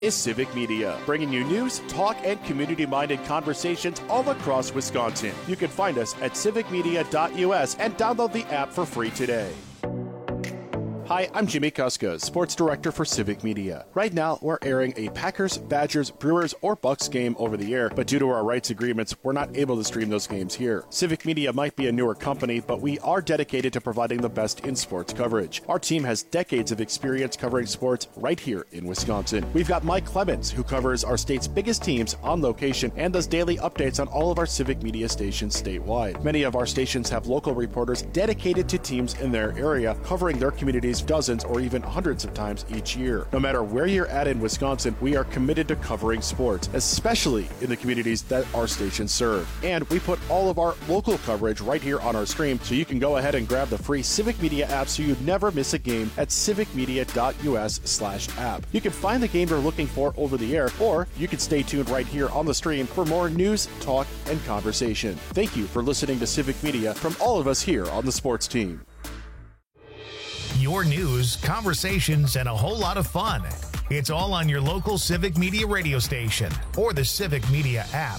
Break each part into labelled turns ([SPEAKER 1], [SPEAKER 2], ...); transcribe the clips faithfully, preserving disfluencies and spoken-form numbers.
[SPEAKER 1] Is Civic Media, bringing you news, talk, and community-minded conversations all across Wisconsin. You can find us at civic media dot U S and download the app for free today. Hi, I'm Jimmy Kuska, Sports Director for Civic Media. Right now, we're airing a Packers, Badgers, Brewers, or Bucks game over the air, but due to our rights agreements, we're not able to stream those games here. Civic Media might be a newer company, but we are dedicated to providing the best in sports coverage. Our team has decades of experience covering sports right here in Wisconsin. We've got Mike Clemens, who covers our state's biggest teams on location and does daily updates on all of our Civic Media stations statewide. Many of our stations have local reporters dedicated to teams in their area, covering their communities dozens or even hundreds of times each year. No matter where you're at in Wisconsin, we are committed to covering sports, especially in the communities that our stations serve. And we put all of our local coverage right here on our stream, so you can go ahead and grab the free Civic Media app so you never miss a game at civic media dot U S slash app. You can find the game you're looking for over the air, or you can stay tuned right here on the stream for more news, talk, and conversation. Thank you for listening to Civic Media from all of us here on the sports team.
[SPEAKER 2] Your news, conversations, and a whole lot of fun. It's all on your local Civic Media radio station or the Civic Media app.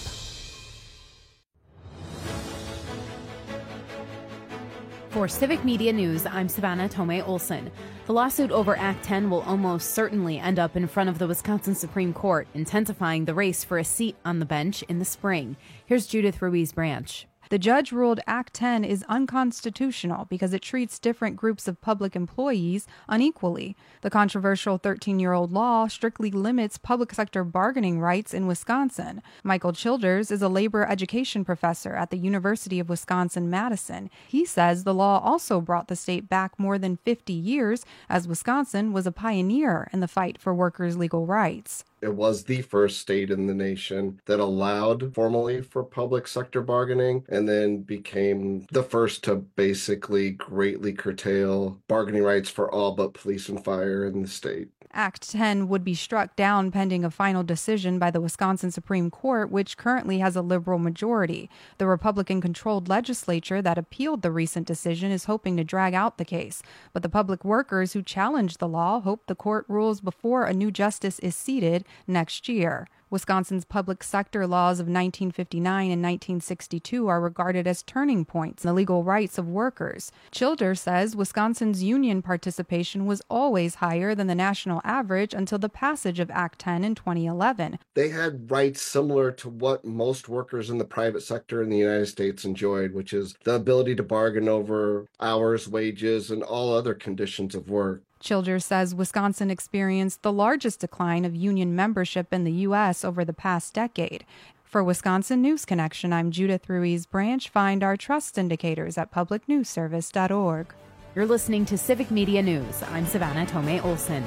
[SPEAKER 3] For Civic Media News, I'm Savannah Tomei Olson. The lawsuit over Act ten will almost certainly end up in front of the Wisconsin Supreme Court, intensifying the race for a seat on the bench in the spring. Here's Judith Ruiz-Branch.
[SPEAKER 4] The judge ruled Act ten is unconstitutional because it treats different groups of public employees unequally. The controversial thirteen-year-old law strictly limits public sector bargaining rights in Wisconsin. Michael Childers is a labor education professor at the University of Wisconsin-Madison. He says the law also brought the state back more than fifty years, as Wisconsin was a pioneer in the fight for workers' legal rights.
[SPEAKER 5] It was the first state in the nation that allowed formally for public sector bargaining, and then became the first to basically greatly curtail bargaining rights for all but police and fire in the state.
[SPEAKER 4] Act ten would be struck down pending a final decision by the Wisconsin Supreme Court, which currently has a liberal majority. The Republican-controlled legislature that appealed the recent decision is hoping to drag out the case. But the public workers who challenged the law hope the court rules before a new justice is seated next year. Wisconsin's public sector laws of nineteen fifty-nine and nineteen sixty-two are regarded as turning points in the legal rights of workers. Childers says Wisconsin's union participation was always higher than the national average until the passage of Act ten in twenty eleven.
[SPEAKER 5] They had rights similar to what most workers in the private sector in the United States enjoyed, which is the ability to bargain over hours, wages, and all other conditions of work.
[SPEAKER 4] Childers says Wisconsin experienced the largest decline of union membership in the U S over the past decade. For Wisconsin News Connection, I'm Judith Ruiz-Branch. Find our trust indicators at public news service dot org.
[SPEAKER 3] You're listening to Civic Media News. I'm Savannah Tomei Olson.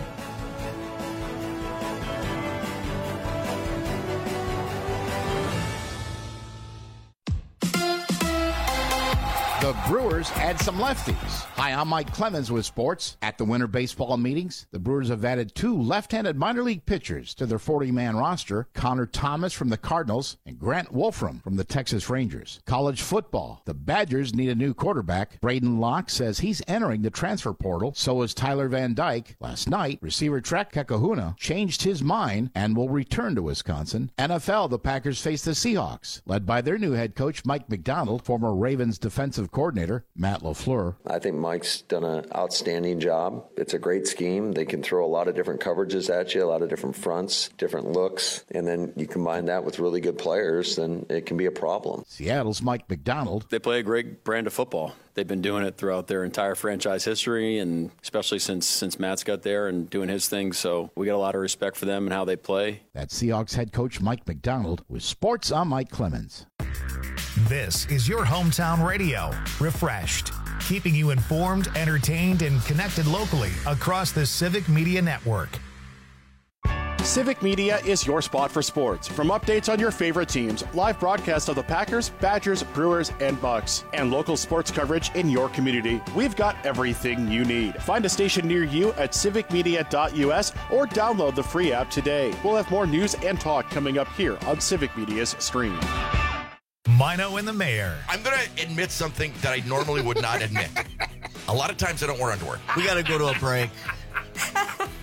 [SPEAKER 6] The Brewers add some lefties. Hi, I'm Mike Clemens with sports. At the winter baseball meetings, the Brewers have added two left-handed minor league pitchers to their forty-man roster, Connor Thomas from the Cardinals and Grant Wolfram from the Texas Rangers. College football, the Badgers need a new quarterback. Braden Locke says he's entering the transfer portal. So is Tyler Van Dyke. Last night, receiver Trek Kekahuna changed his mind and will return to Wisconsin. N F L, the Packers face the Seahawks, led by their new head coach, Mike Macdonald, former Ravens defensive coordinator Matt LaFleur.
[SPEAKER 7] I think Mike's done an outstanding job. It's a great scheme. They can throw a lot of different coverages at you, a lot of different fronts, different looks, and then you combine that with really good players, then it can be a problem.
[SPEAKER 6] Seattle's Mike Macdonald.
[SPEAKER 8] They play a great brand of football. They've been doing it throughout their entire franchise history, and especially since since Matt's got there and doing his thing. So we got a lot of respect for them and how they play.
[SPEAKER 6] That's Seahawks head coach Mike Macdonald. With sports, I'm Mike Clemens.
[SPEAKER 2] This is your hometown radio, refreshed, keeping you informed, entertained, and connected locally across the Civic Media Network.
[SPEAKER 1] Civic Media is your spot for sports. From updates on your favorite teams, live broadcasts of the Packers, Badgers, Brewers, and Bucks, and local sports coverage in your community, we've got everything you need. Find a station near you at civic media dot U S or download the free app today. We'll have more news and talk coming up here on Civic Media's stream.
[SPEAKER 2] Mino and the Mayor.
[SPEAKER 9] I'm going to admit something that I normally would not admit. A lot of times I don't wear underwear.
[SPEAKER 10] We got to go to a break.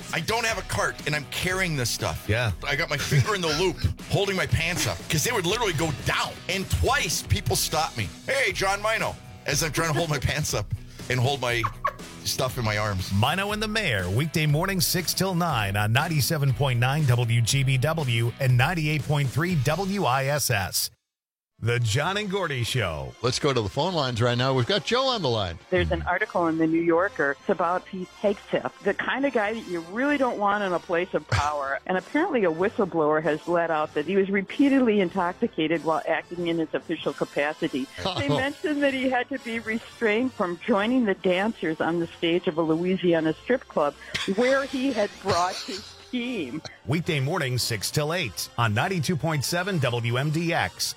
[SPEAKER 9] I don't have a cart, and I'm carrying this stuff.
[SPEAKER 10] Yeah.
[SPEAKER 9] I got my finger in the loop, holding my pants up, because they would literally go down. And twice, people stopped me. Hey, John Mino, as I'm trying to hold my pants up and hold my stuff in my arms.
[SPEAKER 2] Mino and the Mayor, weekday morning six till nine on ninety-seven point nine W G B W and ninety-eight point three W I S S. The John and Gordy Show.
[SPEAKER 10] Let's go to the phone lines right now. We've got Joe on the line.
[SPEAKER 11] There's an article in the New Yorker. It's about Pete Hegseth, the kind of guy that you really don't want in a place of power. And apparently a whistleblower has let out that he was repeatedly intoxicated while acting in his official capacity.
[SPEAKER 10] Oh.
[SPEAKER 11] They mentioned that he had to be restrained from joining the dancers on the stage of a Louisiana strip club where he had brought his team.
[SPEAKER 2] Weekday morning six till eight on ninety-two point seven W M D X.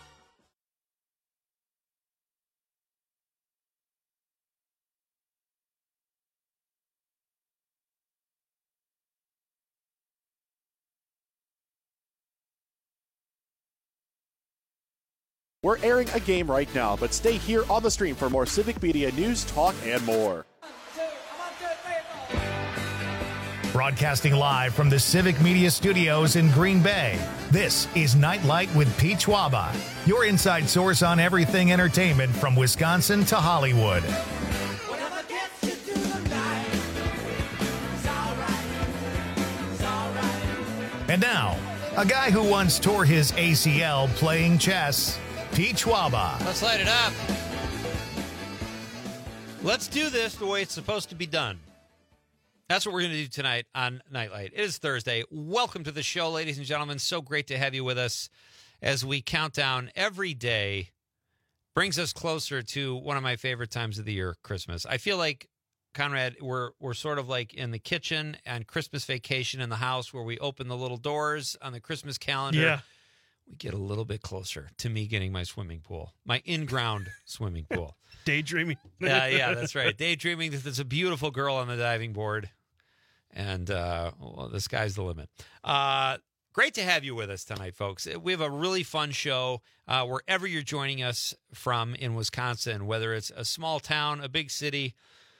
[SPEAKER 1] We're airing a game right now, but stay here on the stream for more Civic Media news, talk, and more.
[SPEAKER 2] Broadcasting live from the Civic Media Studios in Green Bay, this is Nightlight with Pete Schwaba, your inside source on everything entertainment from Wisconsin to Hollywood. And now, a guy who once tore his A C L playing chess, Pete Schwaba.
[SPEAKER 12] Let's light it up. Let's do this the way it's supposed to be done. That's what we're going to do tonight on Nightlight. It is Thursday. Welcome to the show, ladies and gentlemen. So great to have you with us as we count down every day. Brings us closer to one of my favorite times of the year, Christmas. I feel like, Conrad, we're we're sort of like in the kitchen on Christmas vacation in the house where we open the little doors on the Christmas calendar.
[SPEAKER 13] Yeah.
[SPEAKER 12] We get a little bit closer to me getting my swimming pool, my in-ground swimming pool.
[SPEAKER 13] Daydreaming.
[SPEAKER 12] Yeah, yeah, that's right. Daydreaming that there's a beautiful girl on the diving board, and uh, well, the sky's the limit. Uh, great to have you with us tonight, folks. We have a really fun show uh, wherever you're joining us from in Wisconsin, whether it's a small town, a big city,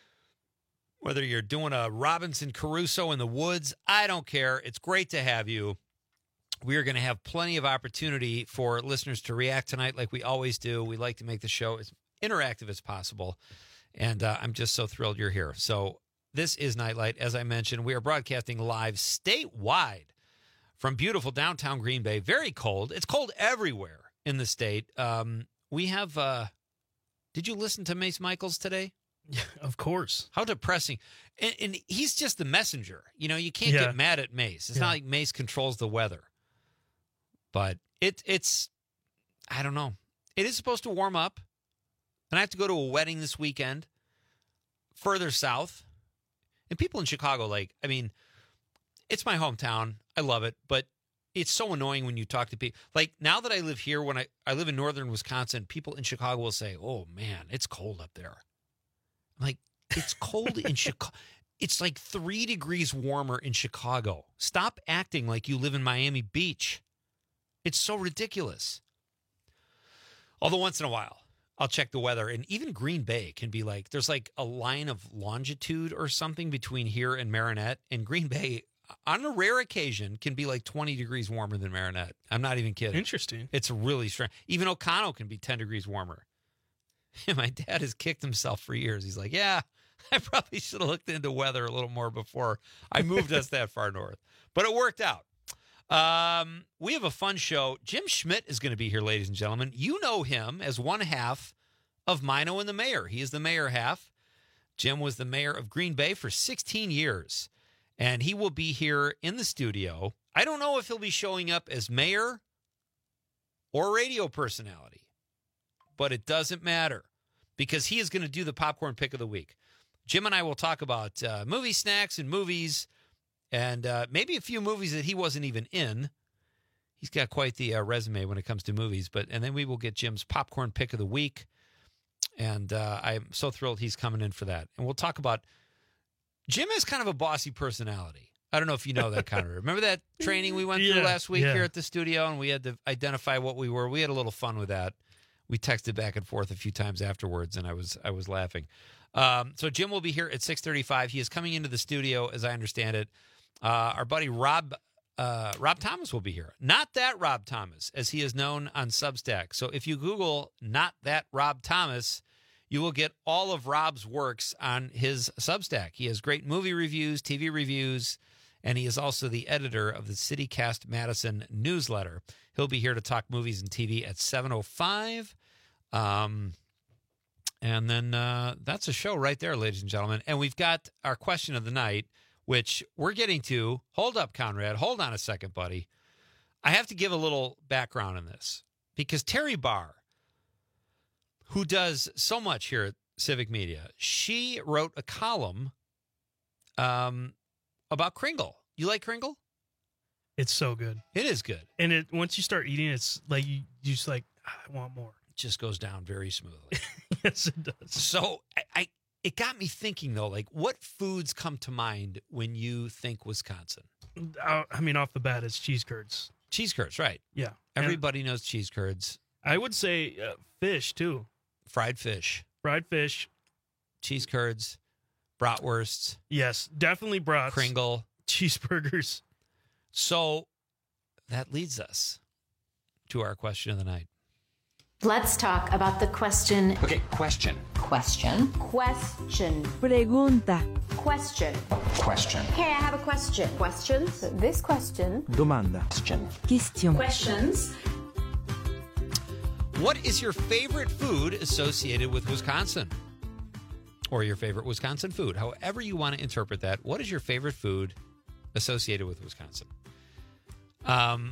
[SPEAKER 12] whether you're doing a Robinson Crusoe in the woods, I don't care. It's great to have you. We are going to have plenty of opportunity for listeners to react tonight like we always do. We like to make the show as interactive as possible, and uh, I'm just so thrilled you're here. So this is Nightlight. As I mentioned, we are broadcasting live statewide from beautiful downtown Green Bay. Very cold. It's cold everywhere in the state. Um, we have uh, – did you listen to Mace Michaels today?
[SPEAKER 13] Of course.
[SPEAKER 12] How depressing. And, and he's just the messenger. You know, you can't
[SPEAKER 13] Yeah.
[SPEAKER 12] get mad at Mace. It's
[SPEAKER 13] Yeah.
[SPEAKER 12] not like Mace controls the weather. But it, it's, I don't know. It is supposed to warm up. And I have to go to a wedding this weekend further south. And people in Chicago, like, I mean, it's my hometown. I love it. But it's so annoying when you talk to people. Like, now that I live here, when I, I live in northern Wisconsin, people in Chicago will say, oh, man, it's cold up there. I'm like, it's cold in Chicago. It's like three degrees warmer in Chicago. Stop acting like you live in Miami Beach. It's so ridiculous. Although once in a while, I'll check the weather. And even Green Bay can be like, there's like a line of longitude or something between here and Marinette. And Green Bay, on a rare occasion, can be like twenty degrees warmer than Marinette. I'm not even kidding.
[SPEAKER 13] Interesting.
[SPEAKER 12] It's really strange. Even O'Connell can be ten degrees warmer. My dad has kicked himself for years. He's like, yeah, I probably should have looked into weather a little more before I moved us that far north. But it worked out. Um, we have a fun show. Jim Schmidt is going to be here, ladies and gentlemen. You know him as one half of Mino and the Mayor. He is the mayor half. Jim was the mayor of Green Bay for sixteen years, and he will be here in the studio. I don't know if he'll be showing up as mayor or radio personality, but it doesn't matter because he is going to do the popcorn pick of the week. Jim and I will talk about uh, movie snacks and movies, and uh, maybe a few movies that he wasn't even in. He's got quite the uh, resume when it comes to movies. But and then we will get Jim's popcorn pick of the week, and uh, I'm so thrilled he's coming in for that. And we'll talk about Jim has kind of a bossy personality. I don't know if you know that, Connor. Remember that training we went
[SPEAKER 13] Yeah,
[SPEAKER 12] through last week
[SPEAKER 13] yeah.
[SPEAKER 12] here at the studio, and we had to identify what we were. We had a little fun with that. We texted back and forth a few times afterwards, and I was I was laughing. Um, so Jim will be here at six thirty-five. He is coming into the studio, as I understand it, Uh, our buddy Rob uh, Rob Thomas will be here. Not that Rob Thomas, as he is known on Substack. So if you Google "Not That Rob Thomas," you will get all of Rob's works on his Substack. He has great movie reviews, T V reviews, and he is also the editor of the CityCast Madison newsletter. He'll be here to talk movies and T V at seven oh five. Um, and then uh, that's a show right there, ladies and gentlemen. And we've got our question of the night, which we're getting to. Hold up, Conrad. Hold on a second, buddy. I have to give a little background on this because Terry Barr, who does so much here at Civic Media, she wrote a column um, about Kringle. You like Kringle?
[SPEAKER 13] It's so good.
[SPEAKER 12] It is good.
[SPEAKER 13] And it once you start eating, it's like you, you just like, I want more.
[SPEAKER 12] It just goes down very smoothly.
[SPEAKER 13] Yes, it does.
[SPEAKER 12] So I, I, it got me thinking, though, like what foods come to mind when you think Wisconsin?
[SPEAKER 13] Uh, I mean, off the bat, it's cheese curds.
[SPEAKER 12] Cheese curds, right.
[SPEAKER 13] Yeah.
[SPEAKER 12] Everybody and knows cheese curds.
[SPEAKER 13] I would say uh, fish, too.
[SPEAKER 12] Fried fish.
[SPEAKER 13] Fried fish.
[SPEAKER 12] Cheese curds. Bratwursts.
[SPEAKER 13] Yes, definitely brats.
[SPEAKER 12] Kringle.
[SPEAKER 13] Cheeseburgers.
[SPEAKER 12] So that leads us to our question of the night.
[SPEAKER 14] Let's talk about the question.
[SPEAKER 15] Okay, question.
[SPEAKER 14] Question. Question.
[SPEAKER 16] Pregunta.
[SPEAKER 14] Question.
[SPEAKER 15] Question.
[SPEAKER 14] Hey, I have a question. Questions? This question.
[SPEAKER 16] Domanda.
[SPEAKER 15] Question.
[SPEAKER 16] Question.
[SPEAKER 14] Questions.
[SPEAKER 12] What is your favorite food associated with Wisconsin? Or your favorite Wisconsin food? However you want to interpret that. What is your favorite food associated with Wisconsin? Um,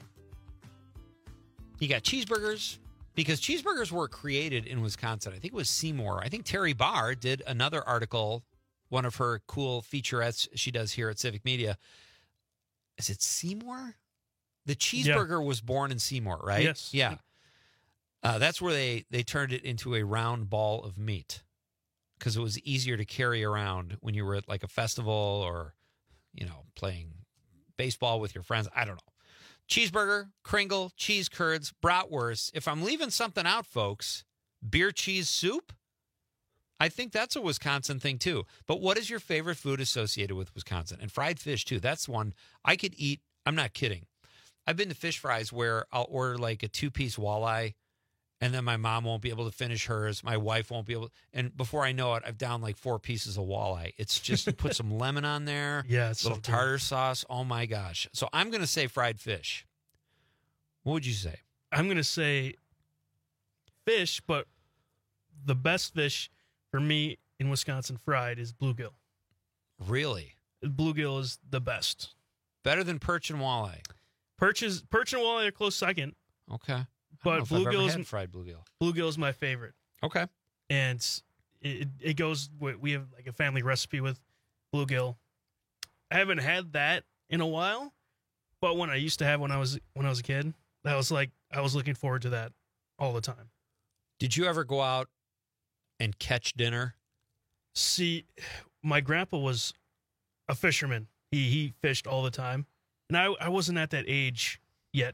[SPEAKER 12] you got cheeseburgers, because cheeseburgers were created in Wisconsin. I think it was Seymour. I think Terry Barr did another article, one of her cool featurettes she does here at Civic Media. Is it Seymour? The cheeseburger yeah. was born in Seymour, right?
[SPEAKER 13] Yes.
[SPEAKER 12] Yeah. Uh, that's where they, they turned it into a round ball of meat because it was easier to carry around when you were at like a festival or, you know, playing baseball with your friends. I don't know. Cheeseburger, Kringle, cheese curds, bratwurst. If I'm leaving something out, folks, beer cheese soup, I think that's a Wisconsin thing too. But what is your favorite food associated with Wisconsin? And fried fish too. That's one I could eat. I'm not kidding. I've been to Fish Fries where I'll order like a two-piece walleye, and then my mom won't be able to finish hers. My wife won't be able to. And before I know it, I've downed like four pieces of walleye. It's just, you put some lemon on there.
[SPEAKER 13] Yeah, it's
[SPEAKER 12] little
[SPEAKER 13] so
[SPEAKER 12] tartar sauce. Oh, my gosh. So I'm going to say fried fish. What would you say?
[SPEAKER 13] I'm going to say fish, but the best fish for me in Wisconsin fried is bluegill.
[SPEAKER 12] Really?
[SPEAKER 13] Bluegill is the best.
[SPEAKER 12] Better than perch and walleye?
[SPEAKER 13] Perch, is, perch and walleye are close second.
[SPEAKER 12] Okay.
[SPEAKER 13] But bluegill is
[SPEAKER 12] fried bluegill.
[SPEAKER 13] Bluegill is my favorite.
[SPEAKER 12] Okay,
[SPEAKER 13] and it it goes. We have like a family recipe with bluegill. I haven't had that in a while, but when I used to have when I was when I was a kid, that was like I was looking forward to that all the time.
[SPEAKER 12] Did you ever go out and catch dinner?
[SPEAKER 13] See, my grandpa was a fisherman. He he fished all the time, and I I wasn't at that age yet.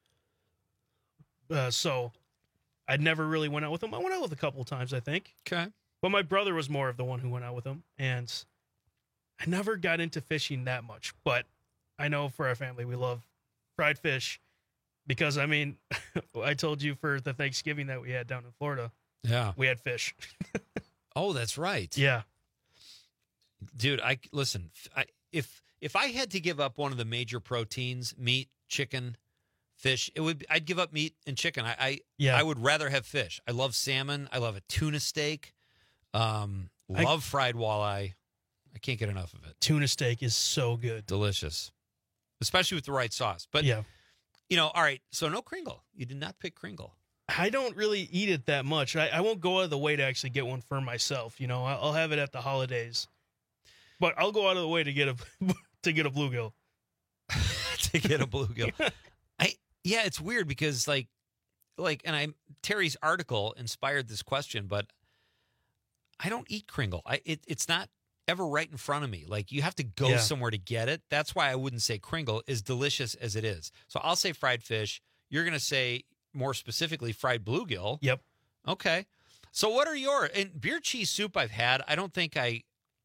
[SPEAKER 13] Uh, so I never really went out with him. I went out with a couple of times, I think.
[SPEAKER 12] Okay.
[SPEAKER 13] But my brother was more of the one who went out with him. And I never got into fishing that much. But I know for our family, we love fried fish. Because, I mean, I told you for the Thanksgiving that we had down in Florida.
[SPEAKER 12] Yeah.
[SPEAKER 13] We had fish.
[SPEAKER 12] Oh, that's right.
[SPEAKER 13] Yeah.
[SPEAKER 12] Dude, I listen, I, if if I had to give up one of the major proteins, meat, chicken, fish, it would. I'd give up meat and chicken. I, I, yeah. I would rather have fish. I love salmon. I love a tuna steak. Um, love I, fried walleye. I can't get enough of it.
[SPEAKER 13] Tuna steak is so good,
[SPEAKER 12] delicious, especially with the right sauce. But
[SPEAKER 13] yeah,
[SPEAKER 12] you know, all right. So no Kringle. You did not pick Kringle.
[SPEAKER 13] I don't really eat it that much. I, I won't go out of the way to actually get one for myself. You know, I'll have it at the holidays, but I'll go out of the way to get a to get a bluegill.
[SPEAKER 12] to get a bluegill. I. Yeah, it's weird because like, like, and I Terry's article inspired this question, but I don't eat Kringle. I it, it's not ever right in front of me. Like you have to go
[SPEAKER 13] yeah.
[SPEAKER 12] somewhere to get it. That's why I wouldn't say Kringle, as delicious as it is. So I'll say fried fish. You're gonna say more specifically fried bluegill.
[SPEAKER 13] Yep.
[SPEAKER 12] Okay. So what are your and beer cheese soup? I've had. I don't think I.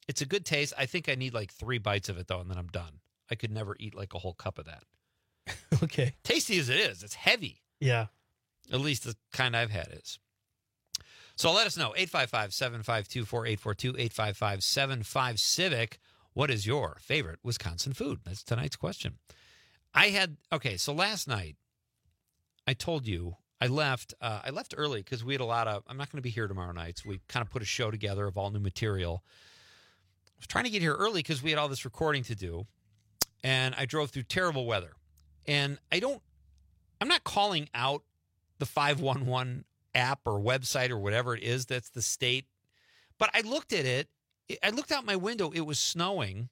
[SPEAKER 12] It's a good taste. I think I need like three bites of it, though, and then I'm done. I could never eat like a whole cup of that.
[SPEAKER 13] Okay.
[SPEAKER 12] Tasty as it is, it's heavy.
[SPEAKER 13] Yeah.
[SPEAKER 12] At least the kind I've had is. So let us know. eight five five, seven five two, four eight four two, eight five five, seven five Civic. What is your favorite Wisconsin food? That's tonight's question. I had, okay, so last night, I told you, I left uh, I left early because we had a lot of, I'm not going to be here tomorrow night, so we kind of put a show together of all new material. I was trying to get here early because we had all this recording to do, and I drove through terrible weather. And I don't, I'm not calling out the five one one app or website or whatever it is that's the state, but I looked at it, I looked out my window, it was snowing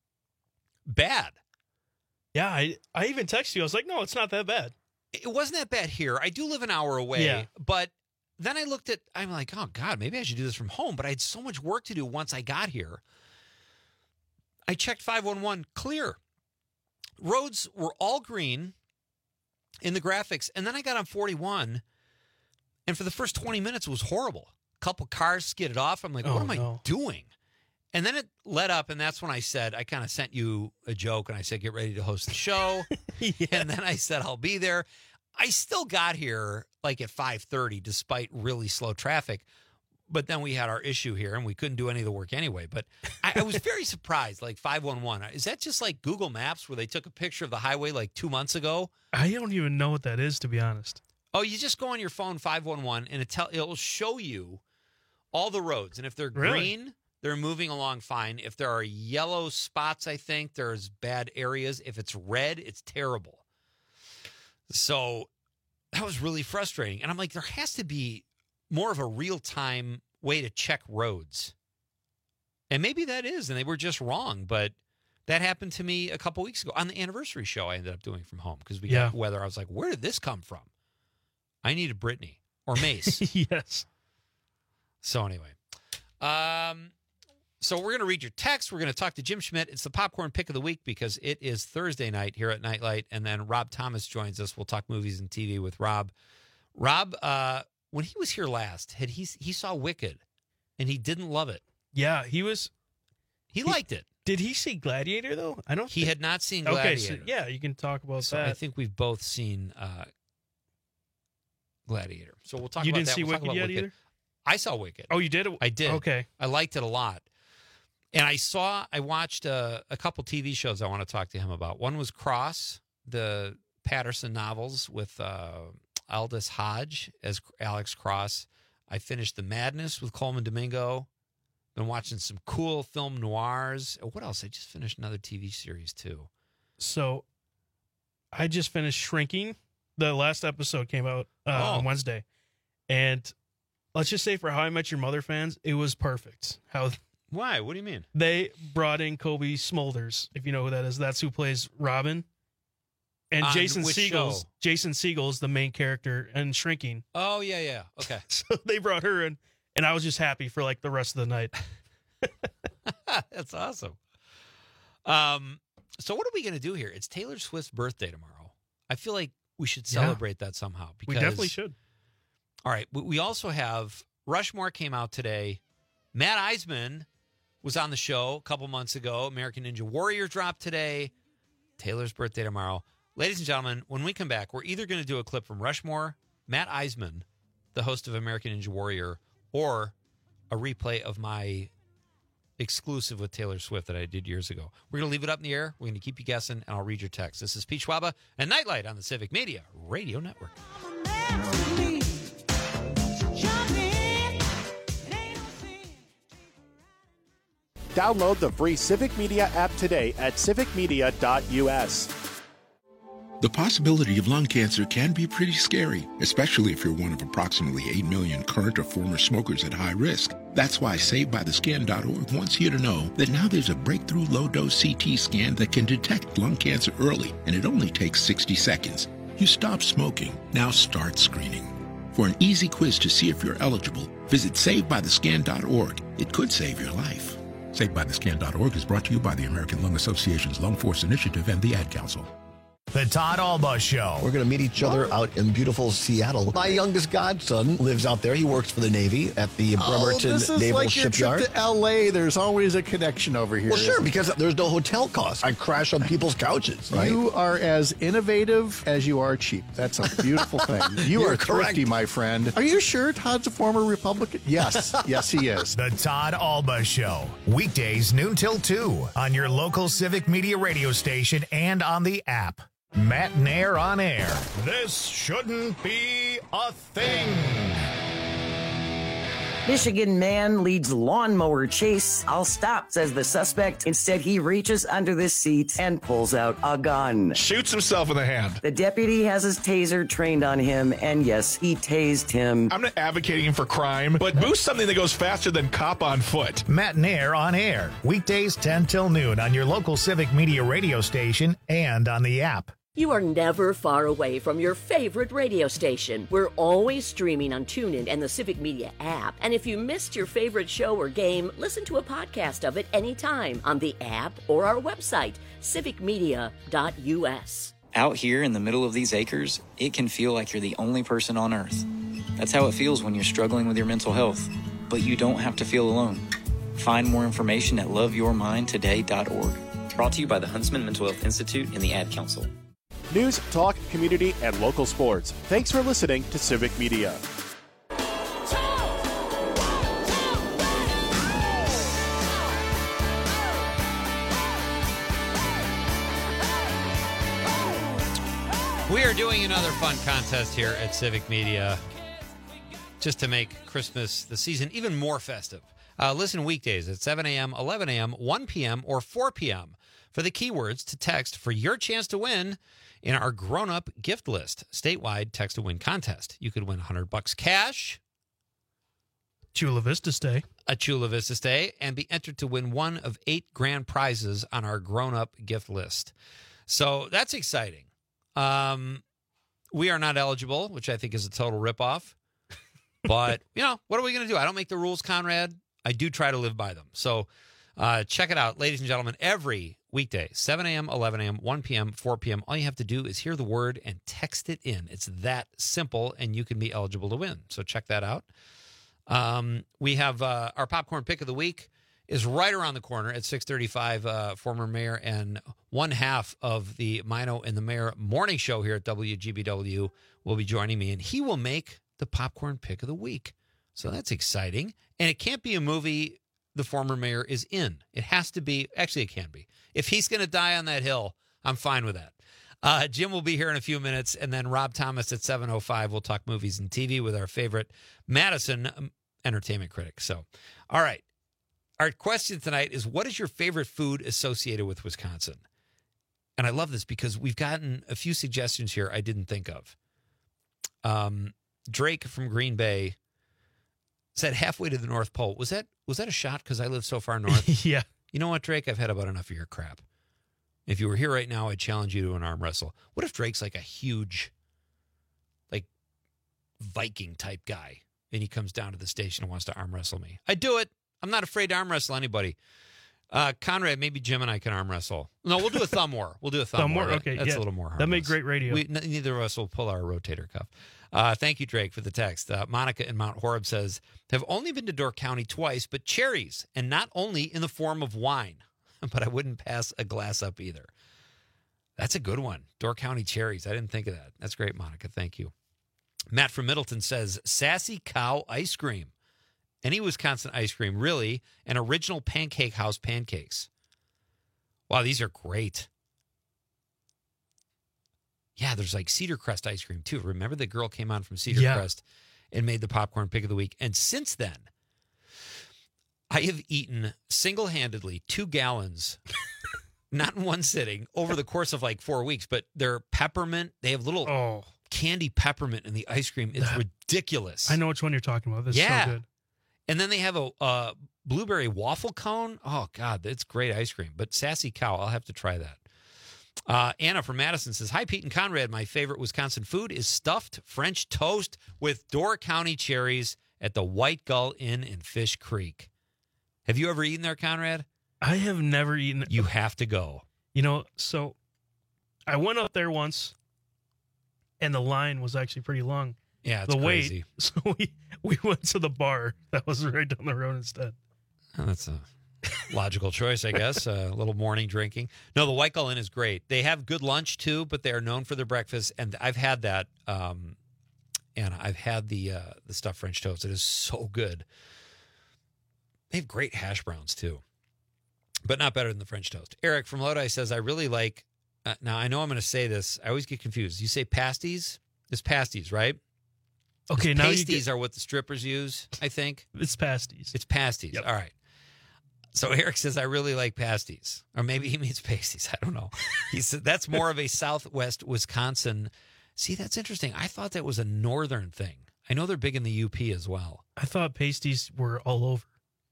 [SPEAKER 12] bad.
[SPEAKER 13] Yeah, I, I even texted you. I was like, no, it's not that bad.
[SPEAKER 12] It wasn't that bad here. I do live an hour away,
[SPEAKER 13] Yeah.
[SPEAKER 12] but then I looked at, I'm like, oh God, maybe I should do this from home, but I had so much work to do once I got here. I checked five one one, clear. Roads were all green in the graphics, and then I got on forty-one, and for the first twenty minutes, it was horrible. A couple cars skidded off. I'm like,
[SPEAKER 13] Oh,
[SPEAKER 12] what am I
[SPEAKER 13] no.
[SPEAKER 12] doing? And then it let up, and that's when I said, I kind of sent you a joke, and I said, get ready to host the show. And then I said, I'll be there. I still got here like at five thirty, despite really slow traffic. But then we had our issue here, and we couldn't do any of the work anyway. But I, I was very surprised, like five one one. Is that just like Google Maps where they took a picture of the highway like two months ago?
[SPEAKER 13] I don't even know what that is, to be honest.
[SPEAKER 12] Oh, you just go on your phone, five one one, and it tell, it'll show you all the roads. And if they're
[SPEAKER 13] Really?
[SPEAKER 12] green, they're moving along fine. If there are yellow spots, I think there's bad areas. If it's red, it's terrible. So that was really frustrating. And I'm like, there has to be more of a real-time way to check roads. And maybe that is, and they were just wrong. But that happened to me a couple weeks ago on the anniversary show I ended up doing from home because we
[SPEAKER 13] Yeah.
[SPEAKER 12] got weather. I was like, where did this come from? I needed Brittany or Mace.
[SPEAKER 13] Yes.
[SPEAKER 12] So anyway, um, so we're going to read your text. We're going to talk to Jim Schmidt. It's the popcorn pick of the week because it is Thursday night here at Nightlight, and then Rob Thomas joins us. We'll talk movies and T V with Rob. Rob, uh, when he was here last, had he he saw Wicked, and he didn't love it.
[SPEAKER 13] Yeah, he was.
[SPEAKER 12] He, he liked it.
[SPEAKER 13] Did he see Gladiator though? I don't.
[SPEAKER 12] He
[SPEAKER 13] think...
[SPEAKER 12] had not seen
[SPEAKER 13] Okay,
[SPEAKER 12] Gladiator.
[SPEAKER 13] so yeah, you can talk about
[SPEAKER 12] So
[SPEAKER 13] that.
[SPEAKER 12] I think we've both seen uh, Gladiator. So we'll talk
[SPEAKER 13] you
[SPEAKER 12] about
[SPEAKER 13] didn't
[SPEAKER 12] that.
[SPEAKER 13] see
[SPEAKER 12] We'll talk
[SPEAKER 13] Wicked
[SPEAKER 12] about
[SPEAKER 13] yet
[SPEAKER 12] Wicked.
[SPEAKER 13] either.
[SPEAKER 12] I saw Wicked.
[SPEAKER 13] Oh, you did?
[SPEAKER 12] I did.
[SPEAKER 13] Okay.
[SPEAKER 12] I liked it a lot. And I saw, I watched uh, a couple T V shows I want to talk to him about. One was Cross, the Patterson novels with uh, Aldous Hodge as Alex Cross. I finished The Madness with Coleman Domingo. Been watching some cool film noirs. What else? I just finished another T V series too.
[SPEAKER 13] So, I just finished Shrinking. The last episode came out uh,
[SPEAKER 12] Oh.
[SPEAKER 13] on Wednesday, and let's just say for How I Met Your Mother fans, it was perfect. How
[SPEAKER 12] Why? What do you mean?
[SPEAKER 13] they brought in Kobe Smulders, if you know who that is. That's who plays Robin. And
[SPEAKER 12] On
[SPEAKER 13] Jason
[SPEAKER 12] which
[SPEAKER 13] Segel.
[SPEAKER 12] show?
[SPEAKER 13] Jason Segel is the main character in Shrinking.
[SPEAKER 12] Oh, yeah, yeah. Okay.
[SPEAKER 13] So they brought her in, and I was just happy for like the rest of the night.
[SPEAKER 12] That's awesome. Um, so what are we going to do here? It's Taylor Swift's birthday tomorrow. I feel like we should
[SPEAKER 13] Yeah.
[SPEAKER 12] celebrate that somehow.
[SPEAKER 13] We definitely should.
[SPEAKER 12] All right. We we also have Rushmore came out today. Matt Eisman was on the show a couple months ago. American Ninja Warrior dropped today. Taylor's birthday tomorrow. Ladies and gentlemen, when we come back, we're either going to do a clip from Rushmore, Matt Eisman, the host of American Ninja Warrior, or a replay of my exclusive with Taylor Swift that I did years ago. We're going to leave it up in the air. We're going to keep you guessing, and I'll read your text. This is Pete Schwaba and Nightlight on the Civic Media Radio Network.
[SPEAKER 1] Download the free Civic Media app today at civic media dot u s.
[SPEAKER 15] The possibility of lung cancer can be pretty scary, especially if you're one of approximately eight million current or former smokers at high risk. That's why Saved By The Scan dot org wants you to know that now there's a breakthrough low-dose C T scan that can detect lung cancer early, and it only takes sixty seconds. You stop smoking, now start screening. For an easy quiz to see if you're eligible, visit Saved By The Scan dot org. It could save your life. Saved By The Scan dot org is brought to you by the American Lung Association's Lung Force Initiative and the Ad Council.
[SPEAKER 2] The Todd Alba Show.
[SPEAKER 16] We're going to meet each other out in beautiful Seattle. My youngest godson lives out there. He works for the Navy at the Bremerton
[SPEAKER 17] oh, this is
[SPEAKER 16] Naval
[SPEAKER 17] like your
[SPEAKER 16] Shipyard.
[SPEAKER 17] Trip to L A. There's always a connection over here.
[SPEAKER 16] Well, sure, because there's no hotel costs. I crash on people's couches, right?
[SPEAKER 17] You are as innovative as you are cheap. That's a beautiful thing. You
[SPEAKER 16] You're
[SPEAKER 17] are thrifty,
[SPEAKER 16] correct.
[SPEAKER 17] my friend. Are you sure Todd's a former Republican? Yes. Yes, he is.
[SPEAKER 2] The Todd Alba Show. Weekdays noon till two on your local Civic Media radio station and on the app. Matt Nair on air. This shouldn't be a thing.
[SPEAKER 18] Michigan man leads lawnmower chase. I'll stop, says the suspect. Instead, he reaches under the seat and pulls out a gun.
[SPEAKER 19] Shoots himself in the hand.
[SPEAKER 18] The deputy has his taser trained on him, and yes, he tased him.
[SPEAKER 19] I'm not advocating for crime, but boost something that goes faster than cop on foot.
[SPEAKER 2] Matt Nair on air. Weekdays ten till noon on your local Civic Media radio station and on the app.
[SPEAKER 20] You are never far away from your favorite radio station. We're always streaming on TuneIn and the Civic Media app. And if you missed your favorite show or game, listen to a podcast of it anytime on the app or our website, civic media dot u s.
[SPEAKER 21] Out here in the middle of these acres, it can feel like you're the only person on Earth. That's how it feels when you're struggling with your mental health. But you don't have to feel alone. Find more information at love your mind today dot org. Brought to you by the Huntsman Mental Health Institute and the Ad Council.
[SPEAKER 1] News, talk, community, and local sports. Thanks for listening to Civic Media.
[SPEAKER 12] We are doing another fun contest here at Civic Media just to make Christmas, the season, even more festive. Uh, listen weekdays at seven a.m., eleven a.m., one p.m., or four p.m. for the keywords to text for your chance to win in our grown-up gift list, statewide text-to-win contest. You could win one hundred bucks cash,
[SPEAKER 13] Chula Vista Stay,
[SPEAKER 12] a Chula Vista Stay, and be entered to win one of eight grand prizes on our grown-up gift list. So that's exciting. Um, we are not eligible, which I think is a total ripoff. But, you know, what are we going to do? I don't make the rules, Conrad. I do try to live by them. So uh, check it out, ladies and gentlemen, every weekday, seven a.m., eleven a.m., one p.m., four p.m. All you have to do is hear the word and text it in. It's that simple, and you can be eligible to win. So check that out. Um, we have uh, our popcorn pick of the week is right around the corner at six thirty-five. Uh, former mayor and one half of the Mino and the Mayor morning show here at W G B W will be joining me, and he will make the popcorn pick of the week. So that's exciting. And it can't be a movie the former mayor is in. It has to be, actually it can be. If he's going to die on that hill, I'm fine with that. Uh, Jim will be here in a few minutes, and then Rob Thomas at seven oh five. We'll talk movies and T V with our favorite Madison um, entertainment critic. So, all right. Our question tonight is, what is your favorite food associated with Wisconsin? And I love this because we've gotten a few suggestions here I didn't think of. Um, Drake from Green Bay said halfway to the North Pole. Was that was that a shot because I live so far north?
[SPEAKER 13] Yeah.
[SPEAKER 12] You know what, Drake? I've had about enough of your crap. If you were here right now, I'd challenge you to an arm wrestle. What if Drake's like a huge, like, Viking type guy, and he comes down to the station and wants to arm wrestle me? I'd do it. I'm not afraid to arm wrestle anybody. Uh, Conrad, maybe Jim and I can arm wrestle. No, we'll do a thumb war. We'll do a thumb,
[SPEAKER 13] Thumb
[SPEAKER 12] war.
[SPEAKER 13] war? Okay,
[SPEAKER 12] That's
[SPEAKER 13] yeah.
[SPEAKER 12] a little more harmless.
[SPEAKER 13] That'd make great radio.
[SPEAKER 12] We, n- neither of us will pull our rotator cuff. Uh, thank you, Drake, for the text. Uh, Monica in Mount Horeb says, have only been to Door County twice, but cherries, and not only in the form of wine. But I wouldn't pass a glass up either. That's a good one. Door County cherries. I didn't think of that. That's great, Monica. Thank you. Matt from Middleton says, Sassy Cow ice cream. Any Wisconsin ice cream, really, and original Pancake House pancakes. Wow, these are great. Yeah, there's like Cedar Crest ice cream, too. Remember the girl came on from Cedar
[SPEAKER 13] Yeah.
[SPEAKER 12] Crest and made the popcorn pick of the week. And since then, I have eaten single-handedly two gallons, not in one sitting, over the course of like four weeks. But they're peppermint. They have little
[SPEAKER 13] Oh.
[SPEAKER 12] candy peppermint in the ice cream. It's ridiculous.
[SPEAKER 13] I know which one you're talking about. This
[SPEAKER 12] yeah.
[SPEAKER 13] is so good.
[SPEAKER 12] And then they have a uh, blueberry waffle cone. Oh, God, that's great ice cream. But Sassy Cow, I'll have to try that. Uh, Anna from Madison says, hi, Pete and Conrad. My favorite Wisconsin food is stuffed French toast with Door County cherries at the White Gull Inn in Fish Creek. Have you ever eaten there, Conrad?
[SPEAKER 13] I have never eaten.
[SPEAKER 12] You have to go.
[SPEAKER 13] You know, so I went up there once, and the line was actually pretty long.
[SPEAKER 12] Yeah, it's
[SPEAKER 13] the
[SPEAKER 12] crazy.
[SPEAKER 13] wait. So we we went to the bar that was right down the road instead.
[SPEAKER 12] Oh, that's a logical choice, I guess. Uh, a little morning drinking. No, the White Gull Inn is great. They have good lunch too, but they are known for their breakfast, and I've had that. Um, and I've had the uh, the stuffed French toast. It is so good. They have great hash browns too, but not better than the French toast. Eric from Lodi says, I really like, uh, now I know I'm going to say this. I always get confused. You say pasties? It's pasties, right?
[SPEAKER 13] Okay, now
[SPEAKER 12] pasties
[SPEAKER 13] you get,
[SPEAKER 12] are what the strippers use, I think.
[SPEAKER 13] It's pasties.
[SPEAKER 12] It's pasties.
[SPEAKER 13] Yep.
[SPEAKER 12] All right. So Eric says, I really like pasties. Or maybe he means pasties. I don't know. He said that's more of a Southwest Wisconsin. See, that's interesting. I thought that was a northern thing. I know they're big in the U P as well.
[SPEAKER 13] I thought pasties were all over.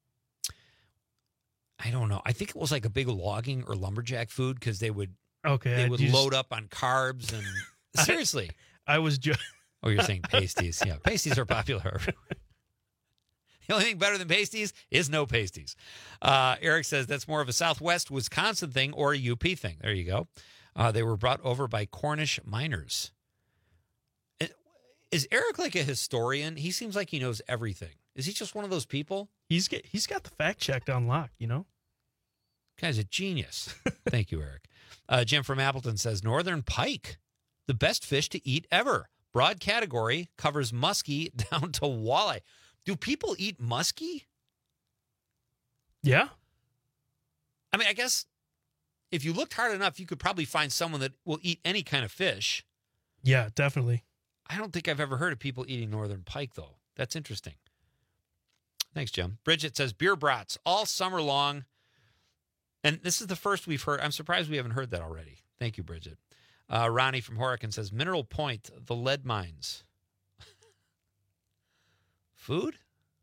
[SPEAKER 12] I don't know. I think it was like a big logging or lumberjack food because they would
[SPEAKER 13] okay,
[SPEAKER 12] they
[SPEAKER 13] I
[SPEAKER 12] would
[SPEAKER 13] just,
[SPEAKER 12] load up on carbs and seriously.
[SPEAKER 13] I, I was just.
[SPEAKER 12] Oh, you're saying pasties? Yeah, pasties are popular. The only thing better than pasties is no pasties. Uh, Eric says that's more of a Southwest Wisconsin thing or a U P thing. There you go. Uh, they were brought over by Cornish miners. Is Eric like a historian? He seems like he knows everything. Is he just one of those people?
[SPEAKER 13] He's get, he's got the fact checked on lock, you know?
[SPEAKER 12] Guy's a genius. Thank you, Eric. Uh, Jim from Appleton says, Northern pike, the best fish to eat ever. Broad category, covers muskie down to walleye. Do people eat muskie?
[SPEAKER 13] Yeah.
[SPEAKER 12] I mean, I guess if you looked hard enough, you could probably find someone that will eat any kind of fish.
[SPEAKER 13] Yeah, definitely.
[SPEAKER 12] I don't think I've ever heard of people eating northern pike, though. That's interesting. Thanks, Jim. Bridget says, beer brats all summer long. And this is the first we've heard. I'm surprised we haven't heard that already. Thank you, Bridget. Uh, Ronnie from Horican says, Mineral Point, the lead mines. Food?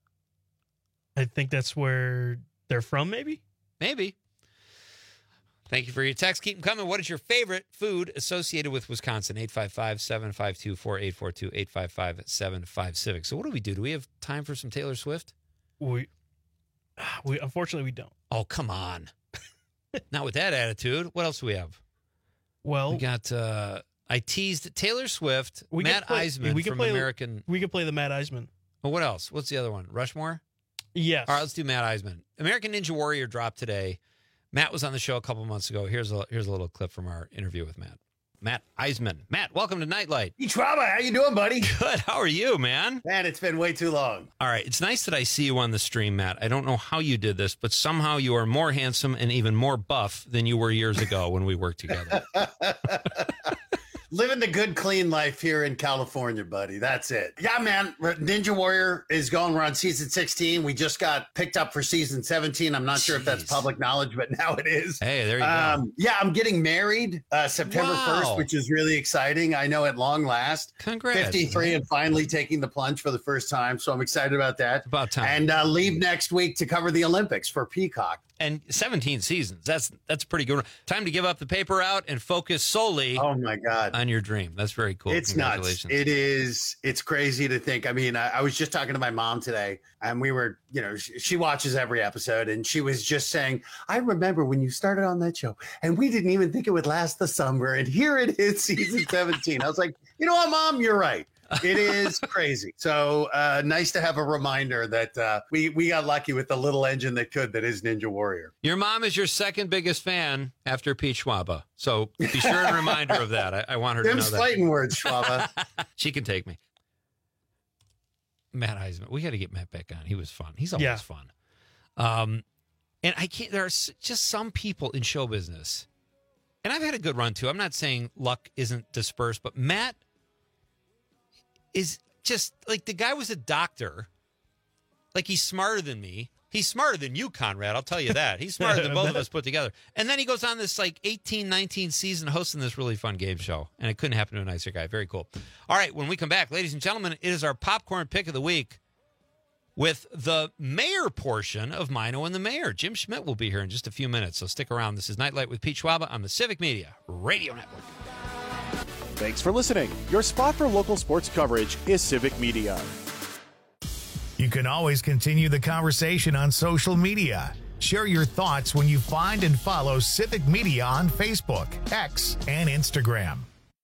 [SPEAKER 13] I think that's where they're from, maybe?
[SPEAKER 12] Maybe. Thank you for your text. Keep them coming. What is your favorite food associated with Wisconsin? eight five five, seven five two, four eight four two, eight five five, seven five Civic. So what do we do? Do we have time for some Taylor Swift?
[SPEAKER 13] We, we unfortunately, we don't.
[SPEAKER 12] Oh, come on. Not with that attitude. What else do we have?
[SPEAKER 13] Well,
[SPEAKER 12] we got, uh, I teased Taylor Swift,
[SPEAKER 13] we
[SPEAKER 12] Matt
[SPEAKER 13] play,
[SPEAKER 12] Eisman
[SPEAKER 13] we can
[SPEAKER 12] from
[SPEAKER 13] play,
[SPEAKER 12] American.
[SPEAKER 13] We could play the Matt Eisman.
[SPEAKER 12] Well, what else? What's the other one? Rushmore?
[SPEAKER 13] Yes.
[SPEAKER 12] All right, let's do Matt Eisman. American Ninja Warrior dropped today. Matt was on the show a couple months ago. Here's a here's a little clip from our interview with Matt. Matt Eisman. Matt, welcome to Nightlight.
[SPEAKER 5] Hey, Trauma, how you doing, buddy?
[SPEAKER 12] Good. How are you, man?
[SPEAKER 5] Man, it's been way too long.
[SPEAKER 12] All right. It's nice that I see you on the stream, Matt. I don't know how you did this, but somehow you are more handsome and even more buff than you were years ago when we worked together.
[SPEAKER 5] Living the good, clean life here in California, buddy. That's it. Yeah, man. Ninja Warrior is going. We're on season sixteen. We just got picked up for season seventeen. I'm not Jeez. sure if that's public knowledge, but now it is.
[SPEAKER 12] Hey, there you
[SPEAKER 5] um,
[SPEAKER 12] go.
[SPEAKER 5] Yeah, I'm getting married uh, September
[SPEAKER 12] wow.
[SPEAKER 5] first, which is really exciting. I know at long last.
[SPEAKER 12] Congrats.
[SPEAKER 5] fifty-three
[SPEAKER 12] man.
[SPEAKER 5] And finally taking the plunge for the first time. So I'm excited about that.
[SPEAKER 12] About time.
[SPEAKER 5] And uh, leave next week to cover the Olympics for Peacock.
[SPEAKER 12] And seventeen seasons. That's that's pretty good. Time to give up the paper out and focus solely
[SPEAKER 5] oh my God.
[SPEAKER 12] on your dream. That's very cool.
[SPEAKER 5] It's nuts. It is. It's crazy to think. I mean, I, I was just talking to my mom today, and we were, you know, she, she watches every episode, and she was just saying, I remember when you started on that show, and we didn't even think it would last the summer, and here it is, season seventeen. I was like, you know what, Mom, you're right. It is crazy. So uh, nice to have a reminder that uh, we, we got lucky with the little engine that could, that is Ninja Warrior.
[SPEAKER 12] Your mom is your second biggest fan after Pete Schwaba. So be sure and remind her of that. I, I want her
[SPEAKER 5] Tim's
[SPEAKER 12] to know that.
[SPEAKER 5] fighting words, Schwaba.
[SPEAKER 12] She can take me. Matt Eisman. We got to get Matt back on. He was fun. He's always
[SPEAKER 13] yeah.
[SPEAKER 12] fun. Um, and I can't, there are just some people in show business, and I've had a good run too. I'm not saying luck isn't dispersed, but Matt is just like, the guy was a doctor. Like, he's smarter than me. He's smarter than you, Conrad. I'll tell you that. He's smarter than both of us put together. And then he goes on this like eighteen, nineteen season hosting this really fun game show. And it couldn't happen to a nicer guy. Very cool. All right. When we come back, ladies and gentlemen, it is our popcorn pick of the week with the mayor portion of Mino and the Mayor. Jim Schmidt will be here in just a few minutes. So stick around. This is Nightlight with Pete Schwaba on the Civic Media Radio Network.
[SPEAKER 1] Thanks for listening. Your spot for local sports coverage is Civic Media.
[SPEAKER 2] You can always continue the conversation on social media. Share your thoughts when you find and follow Civic Media on Facebook, X, and Instagram.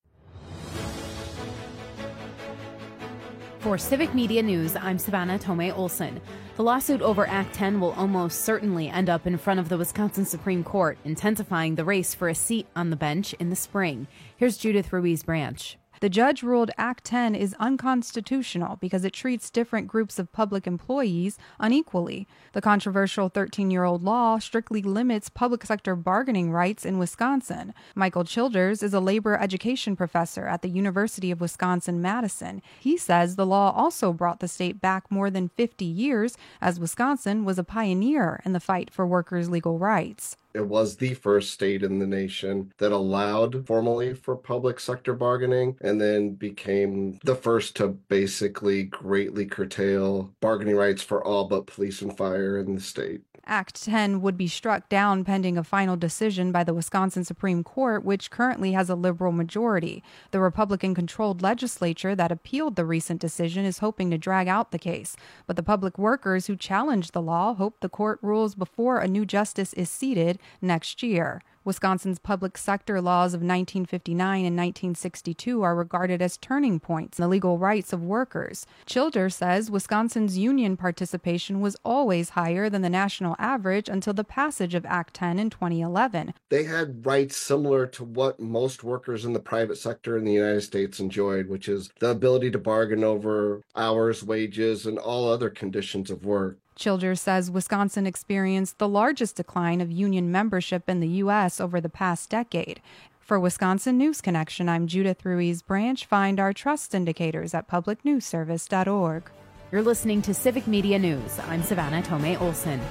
[SPEAKER 3] For Civic Media News, I'm Savannah Tomei Olson. The lawsuit over Act ten will almost certainly end up in front of the Wisconsin Supreme Court, intensifying the race for a seat on the bench in the spring. Here's Judith Ruiz Branch.
[SPEAKER 4] The judge ruled Act ten is unconstitutional because it treats different groups of public employees unequally. The controversial thirteen-year-old law strictly limits public sector bargaining rights in Wisconsin. Michael Childers is a labor education professor at the University of Wisconsin-Madison. He says the law also brought the state back more than fifty years, as Wisconsin was a pioneer in the fight for workers' legal rights.
[SPEAKER 22] It was the first state in the nation that allowed formally for public sector bargaining and then became the first to basically greatly curtail bargaining rights for all but police and fire in the state.
[SPEAKER 4] Act ten would be struck down pending a final decision by the Wisconsin Supreme Court, which currently has a liberal majority. The Republican-controlled legislature that appealed the recent decision is hoping to drag out the case. But the public workers who challenged the law hope the court rules before a new justice is seated next year. Wisconsin's public sector laws of nineteen fifty-nine and nineteen sixty-two are regarded as turning points in the legal rights of workers. Childers says Wisconsin's union participation was always higher than the national average until the passage of Act ten in twenty eleven.
[SPEAKER 22] They had rights similar to what most workers in the private sector in the United States enjoyed, which is the ability to bargain over hours, wages, and all other conditions of work.
[SPEAKER 4] Childers says Wisconsin experienced the largest decline of union membership in the U S over the past decade. For Wisconsin News Connection, I'm Judith Ruiz Branch. Find our trust indicators at public news service dot org.
[SPEAKER 3] You're listening to Civic Media News. I'm Savannah Tomei Olson.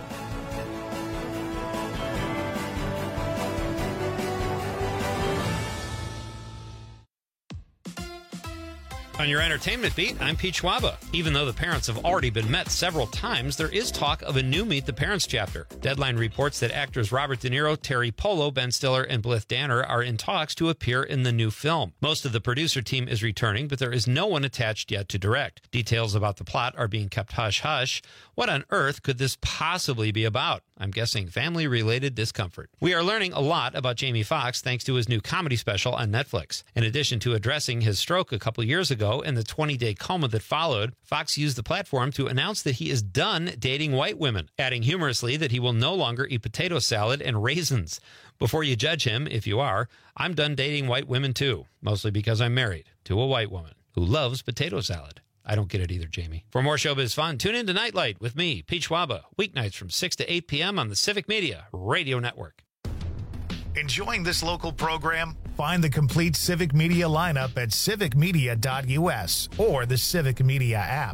[SPEAKER 12] On your entertainment beat, I'm Pete Schwaba. Even though the parents have already been met several times, there is talk of a new Meet the Parents chapter. Deadline reports that actors Robert De Niro, Terry Polo, Ben Stiller, and Blythe Danner are in talks to appear in the new film. Most of the producer team is returning, but there is no one attached yet to direct. Details about the plot are being kept hush-hush. What on earth could this possibly be about? I'm guessing family-related discomfort. We are learning a lot about Jamie Foxx thanks to his new comedy special on Netflix. In addition to addressing his stroke a couple years ago and the twenty-day coma that followed, Foxx used the platform to announce that he is done dating white women, adding humorously that he will no longer eat potato salad and raisins. Before you judge him, if you are, I'm done dating white women too, mostly because I'm married to a white woman who loves potato salad. I don't get it either, Jamie. For more showbiz fun, tune in to Nightlight with me, Pete Schwaba, weeknights from six to eight p.m. on the Civic Media Radio Network.
[SPEAKER 2] Enjoying this local program? Find the complete Civic Media lineup at civic media dot u s or the Civic Media app.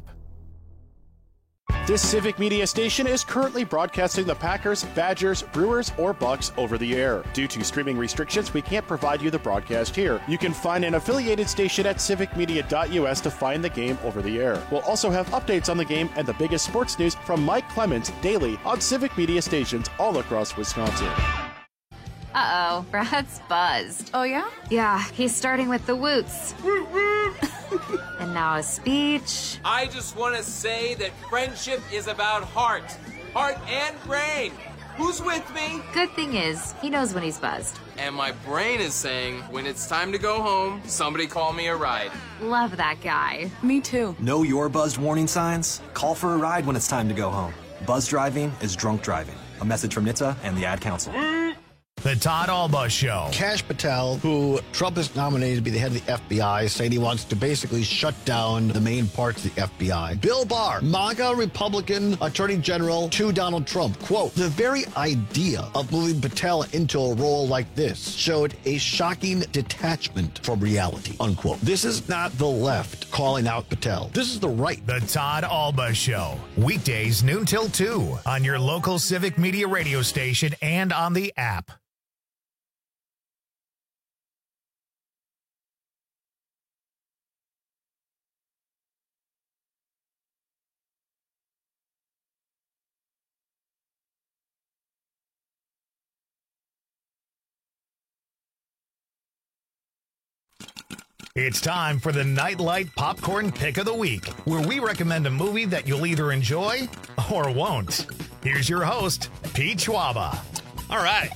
[SPEAKER 1] This Civic Media station is currently broadcasting the Packers, Badgers, Brewers, or Bucks over the air. Due to streaming restrictions, we can't provide you the broadcast here. You can find an affiliated station at civic media dot u s to find the game over the air. We'll also have updates on the game and the biggest sports news from Mike Clemens daily on Civic Media stations all across Wisconsin.
[SPEAKER 23] Uh-oh, Brad's buzzed.
[SPEAKER 14] Oh, yeah?
[SPEAKER 23] Yeah, he's starting with the woots. And now a speech.
[SPEAKER 24] I just want to say that friendship is about heart. Heart and brain. Who's with me?
[SPEAKER 23] Good thing is, he knows when he's buzzed.
[SPEAKER 24] And my brain is saying, when it's time to go home, somebody call me a ride.
[SPEAKER 23] Love that guy.
[SPEAKER 14] Me too.
[SPEAKER 25] Know your buzzed warning signs? Call for a ride when it's time to go home. Buzz driving is drunk driving. A message from N H T S A and the Ad Council.
[SPEAKER 2] The Todd Alba Show.
[SPEAKER 16] Kash Patel, who Trump has nominated to be the head of the F B I, saying he wants to basically shut down the main parts of the F B I. Bill Barr, MAGA Republican Attorney General to Donald Trump. Quote, the very idea of moving Patel into a role like this showed a shocking detachment from reality, unquote. This is not the left calling out Patel. This is the right.
[SPEAKER 2] The Todd Alba Show. Weekdays noon till two on your local Civic Media radio station and on the app. It's time for the Nightlight Popcorn Pick of the Week, where we recommend a movie that you'll either enjoy or won't. Here's your host, Pete Schwaba.
[SPEAKER 12] All right.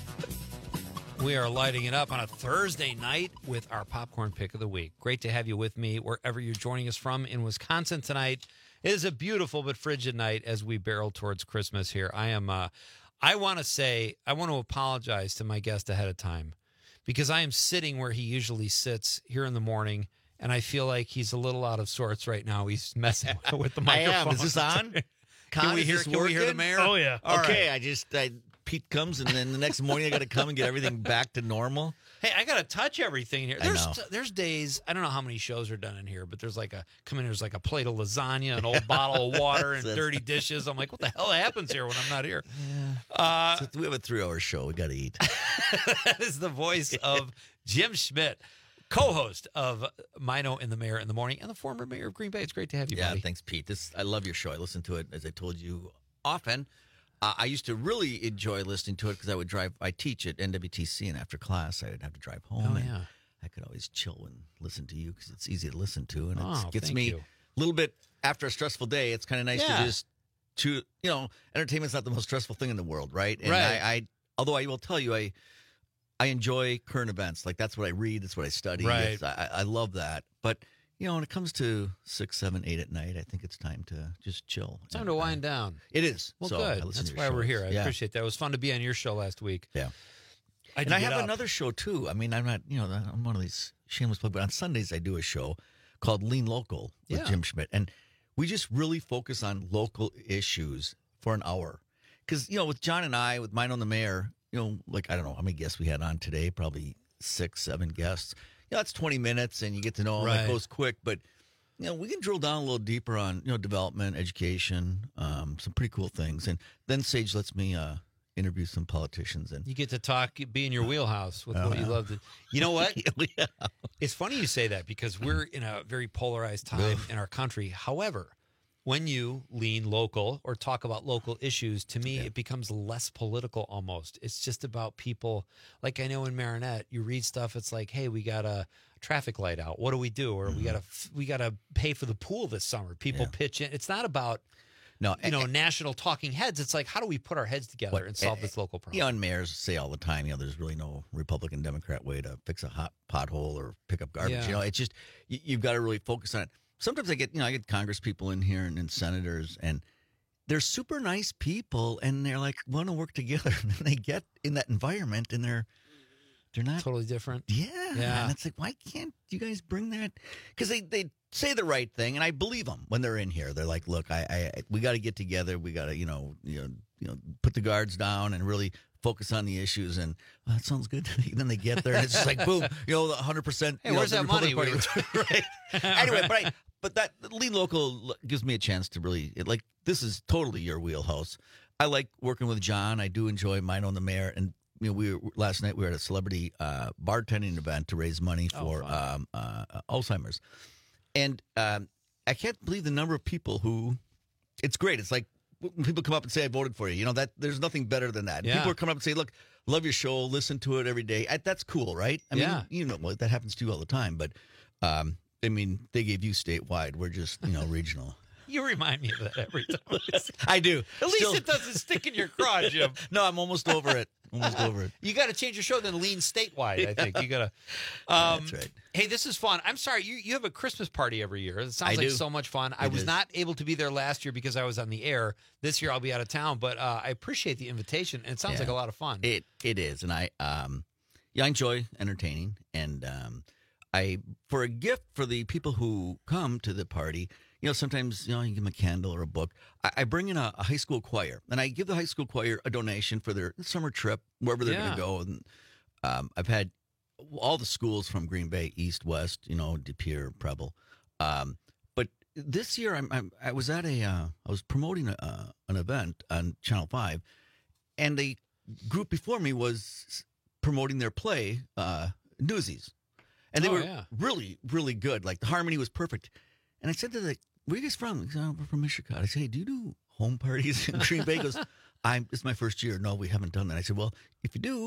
[SPEAKER 12] We are lighting it up on a Thursday night with our popcorn pick of the week. Great to have you with me wherever you're joining us from in Wisconsin tonight. It is a beautiful but frigid night as we barrel towards Christmas here. I am, uh, I want to say, I want to apologize to my guest ahead of time because I am sitting where he usually sits here in the morning, and I feel like he's a little out of sorts right now. He's messing with the microphone.
[SPEAKER 6] I am. Is this on?
[SPEAKER 12] Can
[SPEAKER 6] Con,
[SPEAKER 12] we
[SPEAKER 6] is
[SPEAKER 12] hear?
[SPEAKER 6] this
[SPEAKER 12] Can we hear the
[SPEAKER 6] working?
[SPEAKER 12] mayor?
[SPEAKER 13] Oh, yeah.
[SPEAKER 12] All
[SPEAKER 6] okay,
[SPEAKER 12] right.
[SPEAKER 6] I just I, Pete comes, and then the next morning I got to come and get everything back to normal.
[SPEAKER 12] Hey, I got to touch everything here.
[SPEAKER 6] I
[SPEAKER 12] There's
[SPEAKER 6] know.
[SPEAKER 12] there's days, I don't know how many shows are done in here, but there's like a, come in, there's like a plate of lasagna, an old bottle of water, and
[SPEAKER 6] That's-
[SPEAKER 12] dirty dishes. I'm like, what the hell happens here when I'm not here? Uh,
[SPEAKER 6] So we have a three-hour show. We got to eat.
[SPEAKER 12] that is the voice of Jim Schmidt, co-host of Mino and the Mayor in the Morning, and the former mayor of Green Bay. It's great to have you,
[SPEAKER 6] Yeah,
[SPEAKER 12] buddy.
[SPEAKER 6] thanks, Pete. This I love your show. I listen to it, as I told you, often. Uh, I used to really enjoy listening to it because I would drive. I teach at N W T C, and after class, I would have to drive home.
[SPEAKER 12] Oh,
[SPEAKER 6] and
[SPEAKER 12] yeah.
[SPEAKER 6] I could always chill and listen to you because it's easy to listen to, and
[SPEAKER 12] Oh,
[SPEAKER 6] it gets
[SPEAKER 12] thank
[SPEAKER 6] me
[SPEAKER 12] you.
[SPEAKER 6] a little bit after a stressful day. It's kind of nice
[SPEAKER 12] Yeah.
[SPEAKER 6] to just to you know, entertainment's not the most stressful thing in the world, right? And
[SPEAKER 12] Right.
[SPEAKER 6] I, I although I will tell you, I I enjoy current events. Like that's what I read. That's what I study.
[SPEAKER 12] Right.
[SPEAKER 6] It's- I, I love that, but. You know, when it comes to six, seven, eight at night, I think it's time to just chill.
[SPEAKER 12] Time to wind down.
[SPEAKER 6] It is.
[SPEAKER 12] Well,
[SPEAKER 6] So I
[SPEAKER 12] good.
[SPEAKER 6] listen
[SPEAKER 12] That's
[SPEAKER 6] to
[SPEAKER 12] why
[SPEAKER 6] your
[SPEAKER 12] we're
[SPEAKER 6] shows.
[SPEAKER 12] here. I
[SPEAKER 6] Yeah.
[SPEAKER 12] appreciate that. It was fun to be on your show last week.
[SPEAKER 6] Yeah.
[SPEAKER 12] I
[SPEAKER 6] and I have another show, too. I mean, I'm not, you know, I'm one of these shameless plugs, but on Sundays I do a show called Lean Local with
[SPEAKER 12] Yeah.
[SPEAKER 6] Jim Schmidt. And we just really focus on local issues for an hour. Because, you know, with John and I, with Mine on the Mayor, you know, like, I don't know how many guests we had on today, probably six, seven guests. You know, it's twenty minutes and you get to know them.
[SPEAKER 12] Right.
[SPEAKER 6] It goes quick, but you know, we can drill down a little deeper on, you know, development, education, um, some pretty cool things. And then Sage lets me uh, interview some politicians. And
[SPEAKER 12] You get to talk, be in your wheelhouse with
[SPEAKER 6] Oh,
[SPEAKER 12] what you
[SPEAKER 6] yeah.
[SPEAKER 12] love to. You know what?
[SPEAKER 6] yeah.
[SPEAKER 12] It's funny you say that because we're in a very polarized time in our country. However, when you lean local or talk about local issues, to me, it becomes less political almost. It's just about people. Like I know in Marinette, you read stuff. It's like, hey, we got a traffic light out. What do we do? Or we got to we got to pay for the pool this summer. People
[SPEAKER 6] Yeah.
[SPEAKER 12] pitch in. It's not about
[SPEAKER 6] no,
[SPEAKER 12] you know national talking heads. It's like, how do we put our heads together
[SPEAKER 6] What-
[SPEAKER 12] and solve
[SPEAKER 6] eh,
[SPEAKER 12] this local problem?
[SPEAKER 6] You know, and mayors say all the time, you know, there's really no Republican, Democrat way to fix a hot pothole or pick up garbage.
[SPEAKER 12] Yeah.
[SPEAKER 6] You know, it's just, you, you've got to really focus on it. Sometimes I get, you know, I get Congress people in here and, and senators, and they're super nice people, and they're like, want to work together. And then they get in that environment, and they're, they're not
[SPEAKER 12] totally different.
[SPEAKER 6] Yeah.
[SPEAKER 12] Yeah.
[SPEAKER 6] And it's like, why can't you guys bring that? Because they, they say the right thing, and I believe them when they're in here. They're like, look, I, I we got to get together. We got to, you know, you know, you know, put the guards down and really focus on the issues. And oh, that sounds good. Then they get there, and it's just like, boom, you know, one hundred percent.
[SPEAKER 12] Hey,
[SPEAKER 6] you know,
[SPEAKER 12] where's
[SPEAKER 6] the
[SPEAKER 12] that money?
[SPEAKER 6] Republican Party- right. Anyway, but I, but that Lean Local gives me a chance to really, it, like, this is totally your wheelhouse. I like working with John. I do enjoy Mine on the Mayor. And, you know, we were, last night we were at a celebrity uh, bartending event to raise money for
[SPEAKER 12] Oh,
[SPEAKER 6] um, uh, Alzheimer's. And um, I can't believe the number of people who, it's great. It's like when people come up and say, I voted for you. You know, that there's nothing better than that.
[SPEAKER 12] Yeah.
[SPEAKER 6] People are coming up and say, look, love your show, listen to it every day. I, that's cool, right? I
[SPEAKER 12] Yeah.
[SPEAKER 6] mean, you know, well, that happens to you all the time. But, um, I mean, they gave you statewide. We're just, you know, regional.
[SPEAKER 12] You remind me of that every time.
[SPEAKER 6] I do.
[SPEAKER 12] At least
[SPEAKER 6] Still-
[SPEAKER 12] it doesn't stick in your craw, Jim.
[SPEAKER 6] No, I'm almost over it. Almost over it.
[SPEAKER 12] You got to change your show, then lean statewide. I think you got to. Um,
[SPEAKER 6] That's right.
[SPEAKER 12] Hey, this is fun. I'm sorry, you you have a Christmas party every year. It sounds
[SPEAKER 6] I
[SPEAKER 12] like
[SPEAKER 6] do.
[SPEAKER 12] so much fun. I
[SPEAKER 6] It
[SPEAKER 12] was
[SPEAKER 6] is.
[SPEAKER 12] not able to be there last year because I was on the air. This year I'll be out of town, but uh, I appreciate the invitation. And it sounds
[SPEAKER 6] Yeah.
[SPEAKER 12] like a lot of fun.
[SPEAKER 6] It it is, and I um, yeah, I enjoy entertaining, and um, I for a gift for the people who come to the party. You know, sometimes, you know, you give them a candle or a book. I, I bring in a, a high school choir, and I give the high school choir a donation for their summer trip, wherever they're
[SPEAKER 12] Yeah.
[SPEAKER 6] going to go. And um, I've had all the schools from Green Bay, East, West, you know, De Pere, Preble. Um, but this year, I'm, I'm, I was at a, uh, I was promoting a, uh, an event on Channel five, and the group before me was promoting their play, uh, Newsies. And they
[SPEAKER 12] Oh,
[SPEAKER 6] were
[SPEAKER 12] yeah.
[SPEAKER 6] really, really good. Like, the harmony was perfect. And I said to the, where are you guys from? He said, oh, we're from Michigan. I said, hey, do you do home parties in Green Bay? He goes, I'm, it's my first year. No, we haven't done that. I said, well, if you do,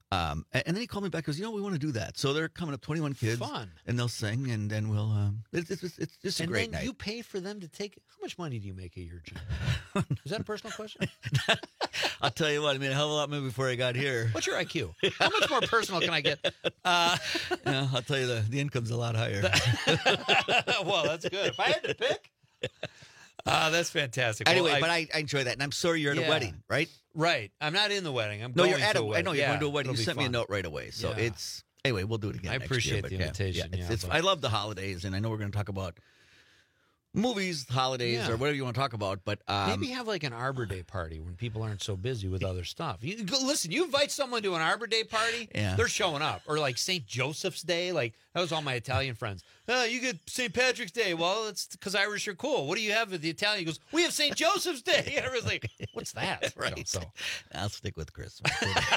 [SPEAKER 6] Um, and, and then he called me back. Goes, you know, we want to do that. So they're coming up, twenty-one kids,
[SPEAKER 12] Fun.
[SPEAKER 6] and they'll sing, and then we'll. Um, it's, it's, it's, it's just a
[SPEAKER 12] and
[SPEAKER 6] great
[SPEAKER 12] then
[SPEAKER 6] night.
[SPEAKER 12] you pay for them to take. How much money do you make a year, Jim? Is that a personal question?
[SPEAKER 6] I'll tell you what. I made a hell of a lot more before I got here.
[SPEAKER 12] What's your I Q? How much more personal can I get? Uh,
[SPEAKER 6] yeah, I'll tell you the the income's a lot higher.
[SPEAKER 12] Well, that's good. If I had to pick. Uh, that's fantastic.
[SPEAKER 6] Anyway,
[SPEAKER 12] well, I,
[SPEAKER 6] but I, I enjoy that, and I'm sorry you're at
[SPEAKER 12] yeah.
[SPEAKER 6] a wedding, right?
[SPEAKER 12] Right. I'm not in the wedding. I'm
[SPEAKER 6] no,
[SPEAKER 12] going
[SPEAKER 6] you're at
[SPEAKER 12] to
[SPEAKER 6] a.
[SPEAKER 12] a wedding.
[SPEAKER 6] I know you're
[SPEAKER 12] yeah,
[SPEAKER 6] going to a wedding. You
[SPEAKER 12] it'll be
[SPEAKER 6] sent me a
[SPEAKER 12] fun.
[SPEAKER 6] note right away, so
[SPEAKER 12] Yeah.
[SPEAKER 6] it's anyway. We'll do it again.
[SPEAKER 12] I
[SPEAKER 6] next
[SPEAKER 12] appreciate
[SPEAKER 6] year, but
[SPEAKER 12] the
[SPEAKER 6] yeah,
[SPEAKER 12] invitation.
[SPEAKER 6] Yeah, it's,
[SPEAKER 12] yeah,
[SPEAKER 6] it's,
[SPEAKER 12] but-
[SPEAKER 6] I love the holidays, and I know we're going to talk about movies, holidays,
[SPEAKER 12] Yeah.
[SPEAKER 6] or whatever you want to talk about. But um,
[SPEAKER 12] Maybe have like an Arbor Day party when people aren't so busy with other stuff. You go, listen, you invite someone to an Arbor Day party,
[SPEAKER 6] Yeah.
[SPEAKER 12] they're showing up. Or like Saint Joseph's Day, like that was all my Italian friends. Oh, you get Saint Patrick's Day. Well, it's because Irish are cool. What do you have with the Italian? He goes, we have Saint Joseph's Day. And everyone's like, what's that?
[SPEAKER 6] Right.
[SPEAKER 12] You know, so
[SPEAKER 6] I'll stick with Christmas.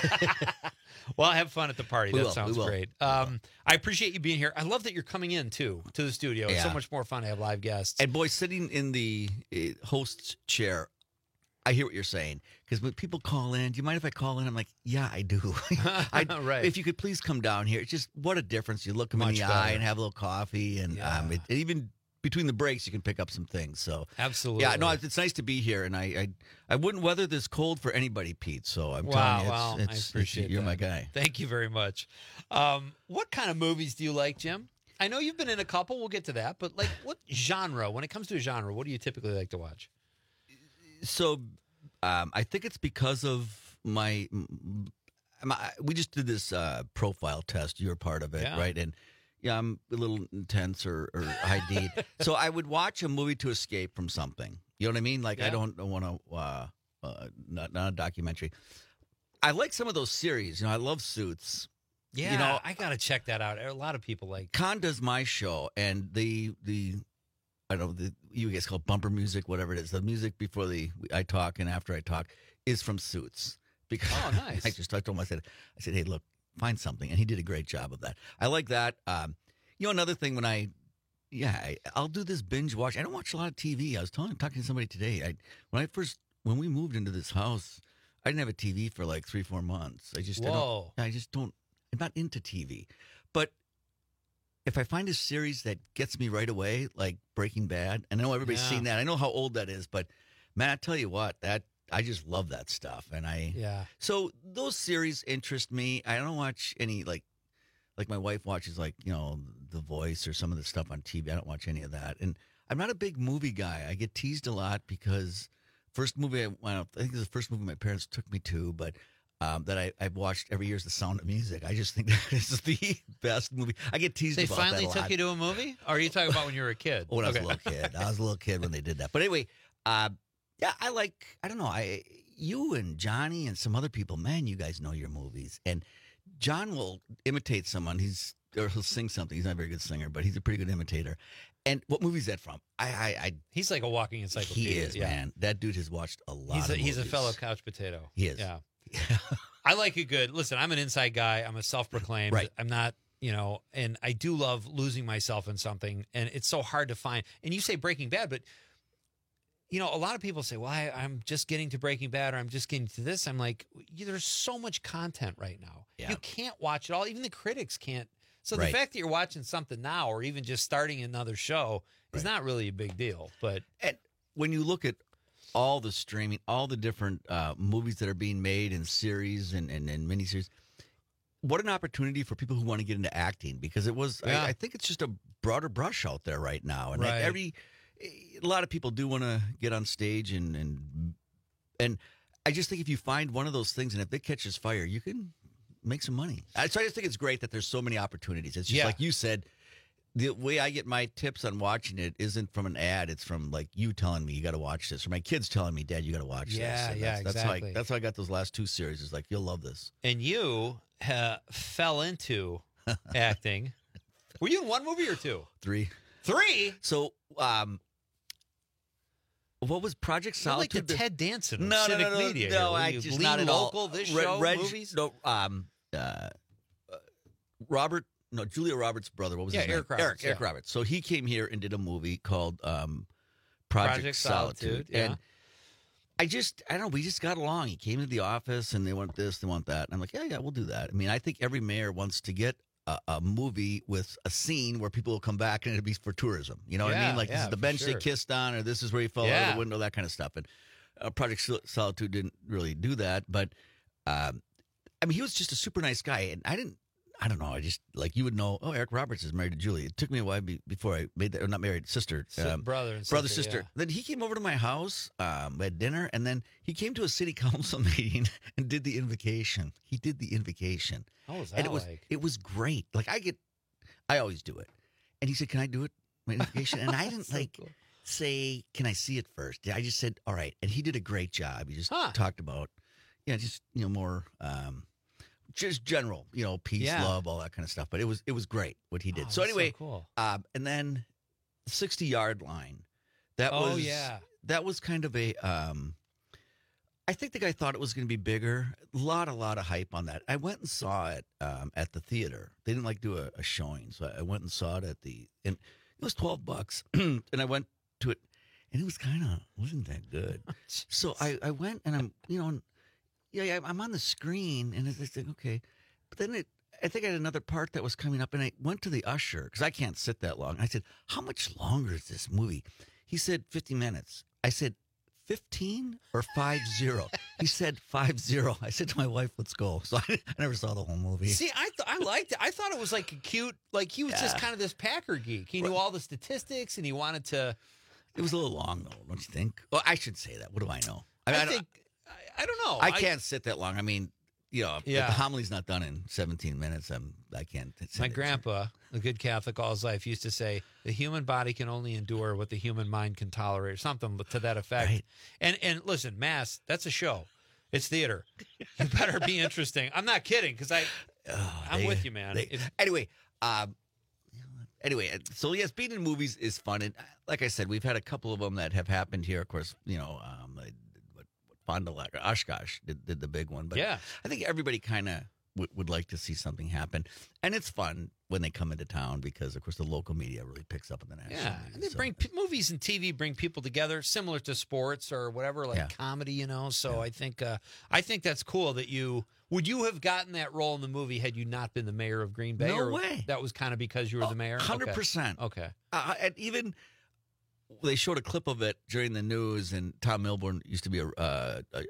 [SPEAKER 12] well, have fun at the party.
[SPEAKER 6] We
[SPEAKER 12] that
[SPEAKER 6] will,
[SPEAKER 12] sounds
[SPEAKER 6] we will.
[SPEAKER 12] great. Um, I appreciate you being here. I love that you're coming in too to the studio. It's so
[SPEAKER 6] Yeah.
[SPEAKER 12] much more fun to have live guests.
[SPEAKER 6] And boy, sitting in the uh, host's chair, I hear what you're saying. Because when people call in, do you mind if I call in? I'm like, yeah, I do. I,
[SPEAKER 12] Right.
[SPEAKER 6] If you could please come down here. It's just what a difference. You look them in
[SPEAKER 12] Much
[SPEAKER 6] the
[SPEAKER 12] better.
[SPEAKER 6] eye and have a little coffee. And
[SPEAKER 12] Yeah.
[SPEAKER 6] um, it, even between the breaks, you can pick up some things. So
[SPEAKER 12] Absolutely.
[SPEAKER 6] yeah, no, it's, it's nice to be here. And I, I I wouldn't weather this cold for anybody, Pete. So I'm
[SPEAKER 12] Wow,
[SPEAKER 6] telling you,
[SPEAKER 12] wow,
[SPEAKER 6] it's,
[SPEAKER 12] I
[SPEAKER 6] it's,
[SPEAKER 12] appreciate
[SPEAKER 6] it's, you're
[SPEAKER 12] that.
[SPEAKER 6] my guy.
[SPEAKER 12] Thank you very much. Um, what kind of movies do you like, Jim? I know you've been in a couple. We'll get to that. But like, what genre? When it comes to a genre, what do you typically like to watch?
[SPEAKER 6] So um, I think it's because of my, my we just did this uh, profile test. You're part of it,
[SPEAKER 12] Yeah.
[SPEAKER 6] right? And yeah, I'm a little intense or, or high D. So I would watch a movie to escape from something. You know what I mean? Like I
[SPEAKER 12] Yeah.
[SPEAKER 6] don't, don't want to, uh, uh, not not a documentary. I like some of those series. You know, I love Suits.
[SPEAKER 12] Yeah,
[SPEAKER 6] You know,
[SPEAKER 12] I got to check that out. A lot of people like.
[SPEAKER 6] Con does my show, and the the I don't know the you guys call it bumper music, whatever it is. The music before the I talk and after I talk is from Suits. Because
[SPEAKER 12] Oh, nice.
[SPEAKER 6] I just I told him I said I said hey look find something, and he did a great job of that. I like that. Um, you know another thing when I yeah I, I'll do this binge watch. I don't watch a lot of T V. I was telling talking to somebody today. I when I first when we moved into this house, I didn't have a T V for like three four months. I just I
[SPEAKER 12] Whoa.
[SPEAKER 6] don't I just don't. I'm not into T V. But if I find a series that gets me right away, like Breaking Bad, and I know everybody's
[SPEAKER 12] Yeah.
[SPEAKER 6] seen that. I know how old that is, but man, I tell you what, that I just love that stuff. And I
[SPEAKER 12] Yeah.
[SPEAKER 6] so those series interest me. I don't watch any like like my wife watches like, you know, The Voice or some of the stuff on T V. I don't watch any of that. And I'm not a big movie guy. I get teased a lot because first movie I went, I think it was the first movie my parents took me to, but Um, that I, I've watched every year is The Sound of Music. I just think that is the best movie. I get teased
[SPEAKER 12] They
[SPEAKER 6] about
[SPEAKER 12] finally
[SPEAKER 6] that a
[SPEAKER 12] took
[SPEAKER 6] lot.
[SPEAKER 12] you to a movie? Or are you talking about when you were a kid?
[SPEAKER 6] Oh, when I was
[SPEAKER 12] Okay.
[SPEAKER 6] a little kid. I was a little kid when they did that. But anyway, uh, yeah, I like, I don't know, I you and Johnny and some other people, man, you guys know your movies. And John will imitate someone. He's or he'll sing something. He's not a very good singer, but he's a pretty good imitator. And what movie is that from? I, I, I
[SPEAKER 12] He's like a walking encyclopedia.
[SPEAKER 6] He is,
[SPEAKER 12] yeah.
[SPEAKER 6] man. That dude has watched a lot
[SPEAKER 12] He's a,
[SPEAKER 6] of
[SPEAKER 12] he's a
[SPEAKER 6] movies.
[SPEAKER 12] fellow couch potato.
[SPEAKER 6] He is.
[SPEAKER 12] Yeah. I like it good. Listen, I'm an inside guy. I'm a self-proclaimed.
[SPEAKER 6] Right.
[SPEAKER 12] I'm not, you know, and I do love losing myself in something, and it's so hard to find. And you say Breaking Bad, but, you know, a lot of people say, well, I, I'm just getting to Breaking Bad, or I'm just getting to this. I'm like, there's so much content right now.
[SPEAKER 6] Yeah.
[SPEAKER 12] You can't watch it all. Even the critics can't. So
[SPEAKER 6] Right.
[SPEAKER 12] the fact that you're watching something now, or even just starting another show, is not really a big deal. But
[SPEAKER 6] And when you look at all the streaming, all the different uh, movies that are being made and series and, and, and miniseries, what an opportunity for people who want to get into acting, because it was,
[SPEAKER 12] Yeah.
[SPEAKER 6] I, I think it's just a broader brush out there right now. And
[SPEAKER 12] Right.
[SPEAKER 6] every, a lot of people do want to get on stage and, and, and I just think if you find one of those things and if it catches fire, you can make some money. I- So I just think it's great that there's so many opportunities. It's just
[SPEAKER 12] Yeah.
[SPEAKER 6] like you said, the way I get my tips on watching it isn't from an ad. It's from like you telling me you got to watch this, or my kids telling me, Dad, you got to watch this.
[SPEAKER 12] Yeah,
[SPEAKER 6] And
[SPEAKER 12] yeah,
[SPEAKER 6] that's, that's
[SPEAKER 12] exactly.
[SPEAKER 6] How I, that's how I got those last two series. It's like, you'll love this.
[SPEAKER 12] And you uh, fell into acting. Were you in one movie or two?
[SPEAKER 6] Three.
[SPEAKER 12] Three?
[SPEAKER 6] So, um, what was Project
[SPEAKER 12] You're like
[SPEAKER 6] Solitude?
[SPEAKER 12] the Ted Danson of
[SPEAKER 6] no, no,
[SPEAKER 12] civic
[SPEAKER 6] no, no,
[SPEAKER 12] media.
[SPEAKER 6] no,
[SPEAKER 12] here. Were
[SPEAKER 6] I
[SPEAKER 12] you
[SPEAKER 6] just
[SPEAKER 12] lean
[SPEAKER 6] not at all.
[SPEAKER 12] local, this
[SPEAKER 6] Reg-
[SPEAKER 12] show,
[SPEAKER 6] Reg-
[SPEAKER 12] movies?
[SPEAKER 6] No, um, uh, uh, Robert, no, Julia Roberts' brother. What was
[SPEAKER 12] Yeah,
[SPEAKER 6] his
[SPEAKER 12] Eric
[SPEAKER 6] name?
[SPEAKER 12] Roberts,
[SPEAKER 6] Eric, Eric
[SPEAKER 12] yeah.
[SPEAKER 6] Roberts. So he came here and did a movie called um, Project,
[SPEAKER 12] Project
[SPEAKER 6] Solitude,
[SPEAKER 12] Solitude, yeah.
[SPEAKER 6] and I just, I don't know, we just got along. He came to the office and they want this, they want that. And I'm like, yeah, yeah, we'll do that. I mean, I think every mayor wants to get a, a movie with a scene where people will come back and it'll be for tourism. You know what I
[SPEAKER 12] Yeah,
[SPEAKER 6] mean? Like, this
[SPEAKER 12] yeah,
[SPEAKER 6] is the
[SPEAKER 12] for
[SPEAKER 6] bench
[SPEAKER 12] sure.
[SPEAKER 6] they kissed on, or this is where he fell out
[SPEAKER 12] Yeah.
[SPEAKER 6] of the window, that kind of stuff. And uh, Project Sol- Solitude didn't really do that. But, um, I mean, he was just a super nice guy. And I didn't, I don't know. I just, like, you would know, oh, Eric Roberts is married to Julie. It took me a while be, before I made that, or not married, sister.
[SPEAKER 12] Si- brother and
[SPEAKER 6] Brother,
[SPEAKER 12] sister,
[SPEAKER 6] sister.
[SPEAKER 12] yeah.
[SPEAKER 6] Then he came over to my house, um, we had dinner, and then he came to a city council meeting and did the invocation. He did the invocation.
[SPEAKER 12] How was
[SPEAKER 6] And
[SPEAKER 12] that
[SPEAKER 6] it was,
[SPEAKER 12] like?
[SPEAKER 6] it was great. Like, I get, I always do it. And he said, can I do it? My invocation? And I didn't,
[SPEAKER 12] So
[SPEAKER 6] like,
[SPEAKER 12] cool.
[SPEAKER 6] say, can I see it first? I just said, all right. And he did a great job. He just
[SPEAKER 12] Huh.
[SPEAKER 6] talked about, yeah, just, you know, more, um, just general, you know, peace,
[SPEAKER 12] Yeah.
[SPEAKER 6] love, all that kind of stuff. But it was it was great what he did.
[SPEAKER 12] Oh,
[SPEAKER 6] so
[SPEAKER 12] that's so
[SPEAKER 6] anyway,
[SPEAKER 12] cool.
[SPEAKER 6] um, and then sixty yard line. That
[SPEAKER 12] Oh,
[SPEAKER 6] was
[SPEAKER 12] yeah.
[SPEAKER 6] that was kind of a. Um, I think the guy thought it was going to be bigger. A lot, a lot of hype on that. I went and saw it um, at the theater. They didn't like do a, a showing, so I went and saw it at the. And it was twelve bucks, and I went to it, and it was kind of wasn't that good. So I, I went and I'm you know. And, yeah, yeah, I'm on the screen, and it's like, okay. But then it, I think I had another part that was coming up, and I went to the usher, because I can't sit that long. I said, how much longer is this movie? He said, fifty minutes. I said, fifteen or five zero? He said, five zero. I said to my wife, let's go. So I, I never saw the whole movie.
[SPEAKER 12] See, I th- I liked it. I thought it was like a cute, like he was just
[SPEAKER 6] Yeah.
[SPEAKER 12] kind of this Packer geek. He knew all the statistics, and he wanted to.
[SPEAKER 6] It was a little long, though, don't you think? Well, I should say that. What do I know? I,
[SPEAKER 12] I,
[SPEAKER 6] mean, I don't-
[SPEAKER 12] think. I, I don't know.
[SPEAKER 6] I can't sit that long. I mean, you know, if
[SPEAKER 12] Yeah.
[SPEAKER 6] the homily's not done in seventeen minutes, I'm, I can't. sit
[SPEAKER 12] My
[SPEAKER 6] it.
[SPEAKER 12] grandpa, a good Catholic all his life, used to say, the human body can only endure what the human mind can tolerate, or something to that effect.
[SPEAKER 6] Right.
[SPEAKER 12] And and listen, Mass, that's a show. It's theater. You better be interesting. I'm not kidding, because I,
[SPEAKER 6] Oh,
[SPEAKER 12] I'm
[SPEAKER 6] they-
[SPEAKER 12] with you, man.
[SPEAKER 6] they-
[SPEAKER 12] It-
[SPEAKER 6] anyway, um, anyway, so yes, being in movies is fun, and uh, like I said, we've had a couple of them that have happened here. Of course, you know, um, what, what Fond du Lac, Oshkosh did, did the big one, but
[SPEAKER 12] Yeah.
[SPEAKER 6] I think everybody kind of w- would like to see something happen, and it's fun when they come into town because, of course, the local media really picks up on the national.
[SPEAKER 12] Yeah,
[SPEAKER 6] news,
[SPEAKER 12] and they
[SPEAKER 6] so-
[SPEAKER 12] bring p- movies and T V bring people together, similar to sports or whatever, like
[SPEAKER 6] Yeah.
[SPEAKER 12] comedy, you know. So I think uh, I think that's cool that you would you have gotten that role in the movie had you not been the mayor of Green Bay?
[SPEAKER 6] No
[SPEAKER 12] or
[SPEAKER 6] way.
[SPEAKER 12] That was kind of because you were the mayor.
[SPEAKER 6] Hundred
[SPEAKER 12] Okay.
[SPEAKER 6] percent.
[SPEAKER 12] Okay.
[SPEAKER 6] Uh, and even they showed a clip of it during the news, and Tom Milburn used to be a, uh, a, a,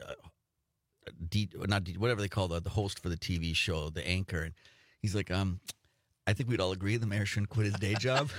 [SPEAKER 6] a D, not D, whatever they call the, the host for the T V show, the anchor, and he's like, um, I think we'd all agree the mayor shouldn't quit his day job.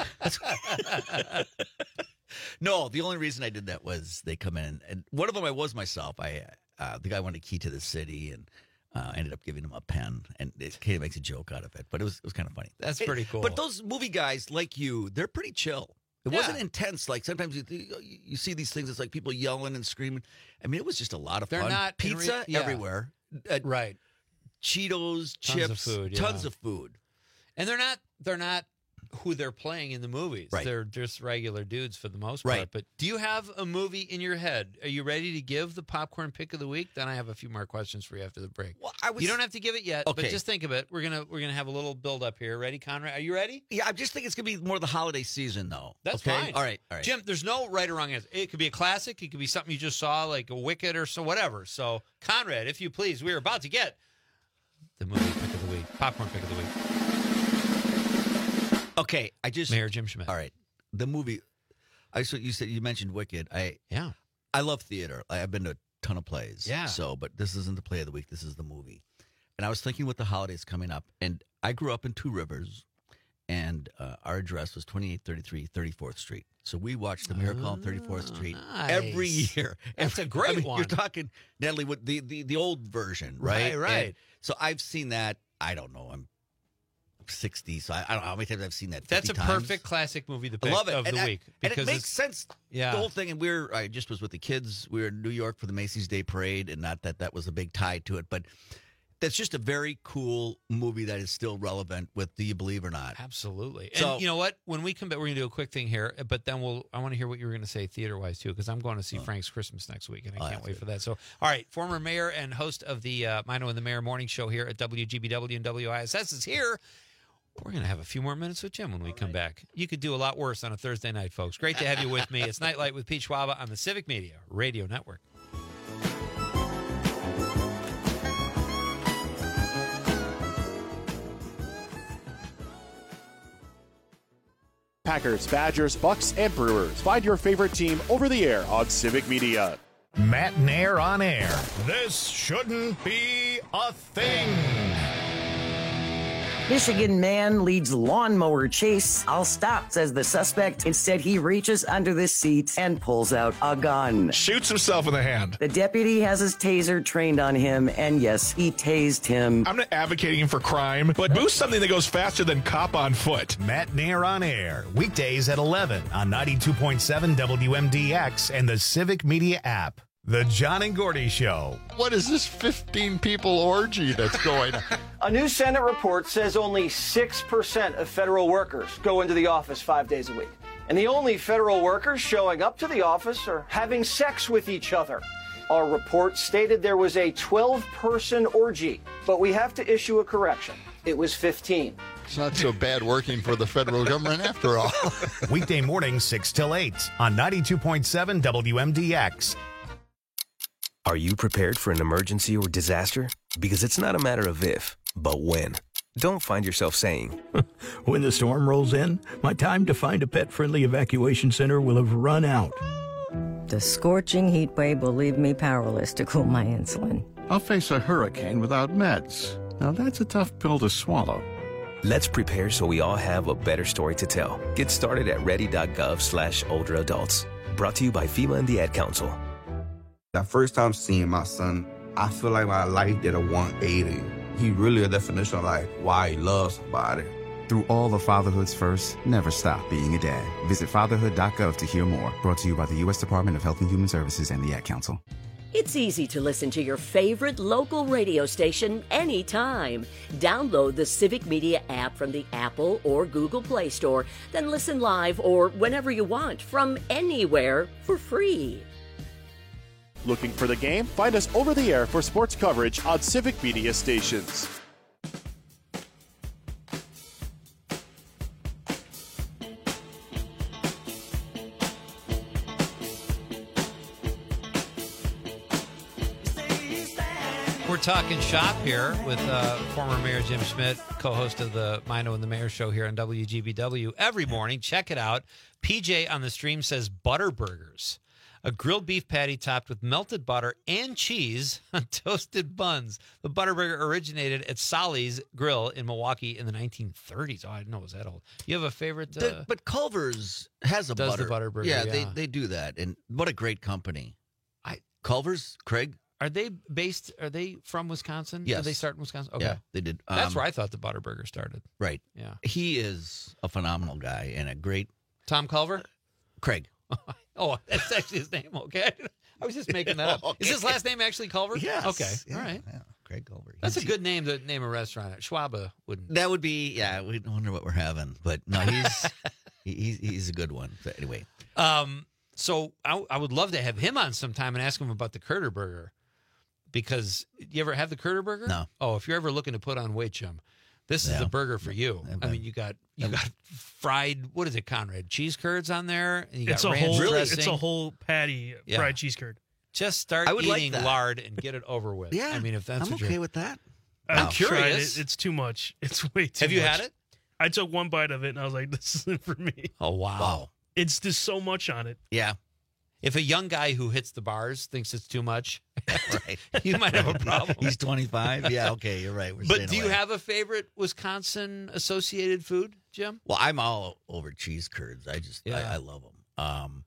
[SPEAKER 6] No, the only reason I did that was they come in, and one of them I was myself. I uh, the guy wanted a key to the city, and uh, I ended up giving him a pen, and it kind of makes a joke out of it. But it was it was kind of funny.
[SPEAKER 12] That's
[SPEAKER 6] It-
[SPEAKER 12] pretty cool.
[SPEAKER 6] But those movie guys like you, they're pretty chill. It
[SPEAKER 12] Yeah.
[SPEAKER 6] wasn't intense. Like sometimes you, you you see these things. It's like people yelling and screaming. I mean, it was just a lot of
[SPEAKER 12] They're
[SPEAKER 6] fun.
[SPEAKER 12] not in re-
[SPEAKER 6] Pizza
[SPEAKER 12] yeah.
[SPEAKER 6] everywhere. Uh,
[SPEAKER 12] Right.
[SPEAKER 6] Cheetos,
[SPEAKER 12] Tons of
[SPEAKER 6] chips,
[SPEAKER 12] food,
[SPEAKER 6] tons
[SPEAKER 12] yeah.
[SPEAKER 6] of food.
[SPEAKER 12] And they're not they're not who they're playing in the movies.
[SPEAKER 6] Right.
[SPEAKER 12] They're just regular dudes for the most part.
[SPEAKER 6] Right.
[SPEAKER 12] But do you have a movie in your head? Are you ready to give the popcorn pick of the week? Then I have a few more questions for you after the break.
[SPEAKER 6] Well, I was,
[SPEAKER 12] You don't have to give it yet, but
[SPEAKER 6] Okay.
[SPEAKER 12] just think of it. We're gonna we're gonna have a little build up here. Ready, Conrad? Are you ready?
[SPEAKER 6] Yeah, I just think it's gonna be more the holiday season, though.
[SPEAKER 12] That's
[SPEAKER 6] okay?
[SPEAKER 12] fine.
[SPEAKER 6] All right, all right.
[SPEAKER 12] Jim, there's no right or wrong answer. It could be a classic. It could be something you just saw, like a Wicked or so whatever. So, Conrad, if you please, we are about to get the movie pick of the week, popcorn pick of the week.
[SPEAKER 6] Okay, I just
[SPEAKER 12] Mayor Jim Schmidt.
[SPEAKER 6] All right, the movie. I so you said you mentioned Wicked. I
[SPEAKER 12] Yeah.
[SPEAKER 6] I love theater. I, I've been to a ton of plays.
[SPEAKER 12] Yeah.
[SPEAKER 6] So, but this isn't the play of the week. This is the movie. And I was thinking with the holidays coming up, and I grew up in Two Rivers, and uh, our address was twenty-eight thirty-three thirty-fourth Street. So we watched The Miracle on thirty-fourth Street every
[SPEAKER 12] nice.
[SPEAKER 6] year.
[SPEAKER 12] That's
[SPEAKER 6] Every-
[SPEAKER 12] a great
[SPEAKER 6] I mean,
[SPEAKER 12] one.
[SPEAKER 6] You're talking, Natalie, with the, the, the old version, right?
[SPEAKER 12] Right, right.
[SPEAKER 6] And so I've seen that, I don't know, I'm sixty, so I, I don't know how many times I've seen that.
[SPEAKER 12] That's a
[SPEAKER 6] fifty times.
[SPEAKER 12] perfect classic movie to
[SPEAKER 6] I
[SPEAKER 12] pick
[SPEAKER 6] love it.
[SPEAKER 12] of
[SPEAKER 6] and
[SPEAKER 12] the
[SPEAKER 6] I-
[SPEAKER 12] week
[SPEAKER 6] and
[SPEAKER 12] because
[SPEAKER 6] it makes
[SPEAKER 12] it's-
[SPEAKER 6] sense.
[SPEAKER 12] Yeah.
[SPEAKER 6] The whole thing, and we're I just was with the kids. We were in New York for the Macy's Day Parade, and not that that was a big tie to it, but that's just a very cool movie that is still relevant with Do You Believe or Not?
[SPEAKER 12] Absolutely.
[SPEAKER 6] So-
[SPEAKER 12] And you know what? When we come back, we're going to do a quick thing here, but then we'll. I want to hear what you were going to say theater wise too, because I'm going to see Frank's Christmas next week, and I
[SPEAKER 6] Oh,
[SPEAKER 12] can't
[SPEAKER 6] that's
[SPEAKER 12] wait
[SPEAKER 6] good.
[SPEAKER 12] for that. So, all right, former mayor and host of the uh, Mino and the Mayor Morning Show here at W G B W and W I S S is here. We're going to have a few more minutes with Jim when we come back. You could do a lot worse on a Thursday night, folks. Great to have you with me. It's Nightlight with Pete Schwaba on the Civic Media Radio Network.
[SPEAKER 1] Packers, Badgers, Bucks, and Brewers. Find your favorite team over the air on Civic Media.
[SPEAKER 2] Matt Nair on air. This shouldn't be a thing.
[SPEAKER 18] Michigan man leads lawnmower chase. I'll stop, says the suspect. Instead, he reaches under the seat and pulls out a gun.
[SPEAKER 19] Shoots himself in the hand.
[SPEAKER 18] The deputy has his taser trained on him, and yes, he tased him.
[SPEAKER 19] I'm not advocating for crime, but boost something that goes faster than cop on foot.
[SPEAKER 2] Matt Nair on air. Weekdays at eleven on ninety-two point seven W M D X and the Civic Media app. The John and Gordy Show.
[SPEAKER 7] What is this fifteen people orgy that's going on?
[SPEAKER 8] A new Senate report says only six percent of federal workers go into the office five days a week. And the only federal workers showing up to the office are having sex with each other. Our report stated there was a twelve-person orgy, but we have to issue a correction. It was fifteen.
[SPEAKER 7] It's not so bad working for the federal government after all.
[SPEAKER 2] Weekday mornings, six till eight on ninety-two point seven W M D X.
[SPEAKER 9] Are you prepared for an emergency or disaster? Because it's not a matter of if, but when. Don't find yourself saying,
[SPEAKER 10] when the storm rolls in, my time to find a pet-friendly evacuation center will have run out.
[SPEAKER 11] The scorching heat wave will leave me powerless to cool my insulin.
[SPEAKER 7] I'll face a hurricane without meds. Now that's a tough pill to swallow.
[SPEAKER 9] Let's prepare so we all have a better story to tell. Get started at ready.gov slash older adults. Brought to you by FEMA and the Ad Council.
[SPEAKER 26] That first time seeing my son, I feel like my life did a one eighty. He really a definition of like why he loves somebody.
[SPEAKER 27] Through all the fatherhood's first, never stop being a dad. Visit fatherhood dot gov to hear more. Brought to you by the U S Department of Health and Human Services and the Ad Council.
[SPEAKER 20] It's easy to listen to your favorite local radio station anytime. Download the Civic Media app from the Apple or Google Play Store, then listen live or whenever you want from anywhere for free.
[SPEAKER 1] Looking for the game? Find us over the air for sports coverage on Civic Media stations.
[SPEAKER 12] We're talking shop here with uh, former Mayor Jim Schmidt, co-host of the Mino and the Mayor show here on W G B W every morning. Check it out. P J on the stream says butter burgers. A grilled beef patty topped with melted butter and cheese on toasted buns. The Butterburger originated at Solly's Grill in Milwaukee in the nineteen thirties. Oh, I didn't know it was that old. You have a favorite? Uh,
[SPEAKER 6] the, but Culver's has a
[SPEAKER 12] does
[SPEAKER 6] butter.
[SPEAKER 12] the Butterburger.
[SPEAKER 6] Yeah,
[SPEAKER 12] yeah,
[SPEAKER 6] they they do that, and what a great company. I Culver's, Craig.
[SPEAKER 12] Are they based? Are they from Wisconsin?
[SPEAKER 6] Yes.
[SPEAKER 12] Did they start in Wisconsin? Okay,
[SPEAKER 6] Yeah, they did.
[SPEAKER 12] That's
[SPEAKER 6] Um,
[SPEAKER 12] where I thought the Butterburger started.
[SPEAKER 6] Right.
[SPEAKER 12] Yeah.
[SPEAKER 6] He is a phenomenal guy and a great
[SPEAKER 12] Tom Culver.
[SPEAKER 6] Craig.
[SPEAKER 12] Oh, that's actually his name. Okay, I was just making that up.
[SPEAKER 6] Okay.
[SPEAKER 12] Is his last name actually Culver?
[SPEAKER 6] Yes.
[SPEAKER 12] Okay.
[SPEAKER 6] Yeah,
[SPEAKER 12] All right.
[SPEAKER 6] yeah, Craig Culver.
[SPEAKER 12] That's a
[SPEAKER 6] He's-
[SPEAKER 12] good name to name a restaurant at. Schwaba wouldn't.
[SPEAKER 6] That would be, yeah, we wonder what we're having. But no, he's he, he's, he's a good one. But anyway.
[SPEAKER 12] Um. So I, I would love to have him on sometime and ask him about the Curter Burger. Because you ever have the Curter Burger?
[SPEAKER 6] No.
[SPEAKER 12] Oh, if you're ever looking to put on weight, Jim, this is
[SPEAKER 6] Yeah.
[SPEAKER 12] the burger for you. I mean, you got you got fried. What is it, Conrad? Cheese curds on there, and you got
[SPEAKER 13] It's a
[SPEAKER 12] ranch
[SPEAKER 13] whole
[SPEAKER 12] dressing.
[SPEAKER 13] it's a whole patty
[SPEAKER 12] Yeah.
[SPEAKER 13] fried cheese curd.
[SPEAKER 12] Just start
[SPEAKER 6] I would like
[SPEAKER 12] eating
[SPEAKER 6] that.
[SPEAKER 12] lard and get it over with.
[SPEAKER 6] Yeah,
[SPEAKER 12] I mean, if that's
[SPEAKER 6] I'm
[SPEAKER 12] what
[SPEAKER 6] okay
[SPEAKER 12] you're,
[SPEAKER 6] with that.
[SPEAKER 12] I'm
[SPEAKER 13] I've tried
[SPEAKER 12] curious.
[SPEAKER 13] it. It's too much. It's way too
[SPEAKER 12] Have you
[SPEAKER 13] much.
[SPEAKER 12] had it?
[SPEAKER 13] I took one bite of it and I was like, this isn't for me.
[SPEAKER 12] Oh wow.
[SPEAKER 13] It's just so much on it.
[SPEAKER 6] Yeah.
[SPEAKER 12] If a young guy who hits the bars thinks it's too much,
[SPEAKER 6] right,
[SPEAKER 12] you might have a problem.
[SPEAKER 6] He's twenty-five. Yeah, okay, you're right. We're
[SPEAKER 12] But
[SPEAKER 6] staying
[SPEAKER 12] do you
[SPEAKER 6] away.
[SPEAKER 12] have a favorite Wisconsin associated food, Jim?
[SPEAKER 6] Well, I'm all over cheese curds. I just,
[SPEAKER 12] Yeah.
[SPEAKER 6] I, I love them. Um,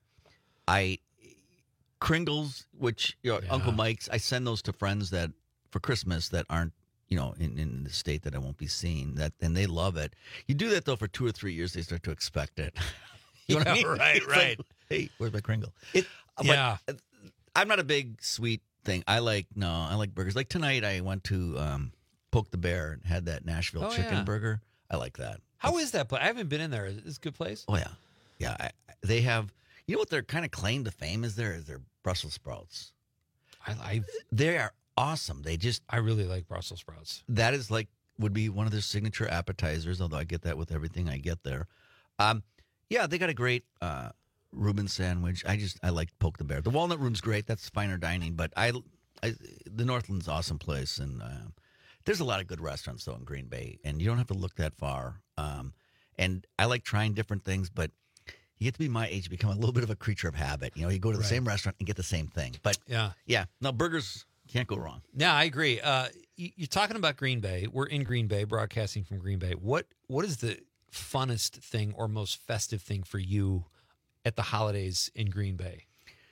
[SPEAKER 6] I Kringles, which you know, Uncle Mike's. I send those to friends that for Christmas that aren't, you know, in, in the state that I won't be seeing. That and they love it. You do that though for two or three years, they start to expect it. You know what I
[SPEAKER 12] Yeah,
[SPEAKER 6] mean?
[SPEAKER 12] right,
[SPEAKER 6] It's
[SPEAKER 12] right.
[SPEAKER 6] like, hey, where's my Kringle? It, but
[SPEAKER 12] Yeah.
[SPEAKER 6] I'm not a big sweet thing. I like no, I like burgers. Like tonight, I went to um, Poke the Bear and had that Nashville
[SPEAKER 12] Oh,
[SPEAKER 6] chicken
[SPEAKER 12] yeah.
[SPEAKER 6] burger. I like that.
[SPEAKER 12] How is that place? I haven't been in there. Is it a good place?
[SPEAKER 6] Oh yeah, yeah. I, I- they have. You know what their kind of claim to fame is? There is their Brussels sprouts.
[SPEAKER 12] I, I
[SPEAKER 6] They are awesome. They just
[SPEAKER 12] I really like Brussels sprouts.
[SPEAKER 6] that is like would be one of their signature appetizers. Although I get that with everything I get there. Um, yeah, they got a great uh, Reuben sandwich. I just I like Poke the Bear. The Walnut Room's great. That's finer dining. But I, I the Northland's an awesome place, and uh, there's a lot of good restaurants though in Green Bay, and you don't have to look that far. Um, and I like trying different things, but you get to be my age, you become a little bit of a creature of habit. You know, you go to the
[SPEAKER 12] Right.
[SPEAKER 6] same restaurant and get the same thing. But
[SPEAKER 12] Yeah.
[SPEAKER 6] yeah, no, burgers can't go wrong.
[SPEAKER 12] Yeah, I agree. Uh, you- you're talking about Green Bay. We're in Green Bay, broadcasting from Green Bay. What What is the funnest thing or most festive thing for you at the holidays in Green Bay?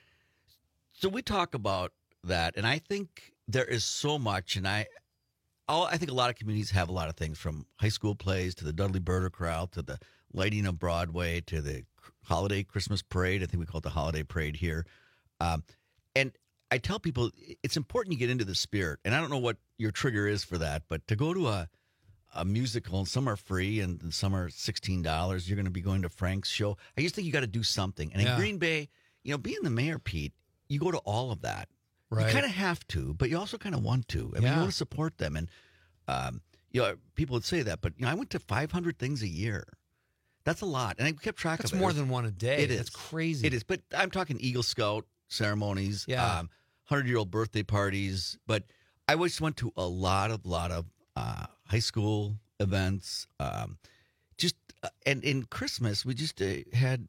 [SPEAKER 6] So we talk about that, and I think there is so much, and I, all, I think a lot of communities have a lot of things, from high school plays to the Dudley Birder Corral to the lighting of Broadway to the holiday Christmas parade. I think we call it the holiday parade here. Um, and I tell people it's important you get into the spirit, and I don't know what your trigger is for that, but to go to a a musical, and some are free and some are sixteen dollars. You're going to be going to Frank's show. I just think you got to do something. And in
[SPEAKER 12] Yeah.
[SPEAKER 6] Green Bay, you know, being the mayor, Pete, you go to all of that.
[SPEAKER 12] Right.
[SPEAKER 6] You kind of have to, but you also kind of want to. I mean,
[SPEAKER 12] Yeah.
[SPEAKER 6] you want to support them. And, um, you know, people would say that, but, you know, I went to five hundred things a year. That's a lot. And I kept track
[SPEAKER 12] That's
[SPEAKER 6] of it.
[SPEAKER 12] more
[SPEAKER 6] It was-
[SPEAKER 12] than one a day.
[SPEAKER 6] It is.
[SPEAKER 12] That's crazy.
[SPEAKER 6] It is. But I'm talking Eagle Scout ceremonies,
[SPEAKER 12] Yeah.
[SPEAKER 6] um, hundred-year-old birthday parties. But I just went to a lot of, lot of uh, high school events. Um, just uh, and in Christmas, we just uh, had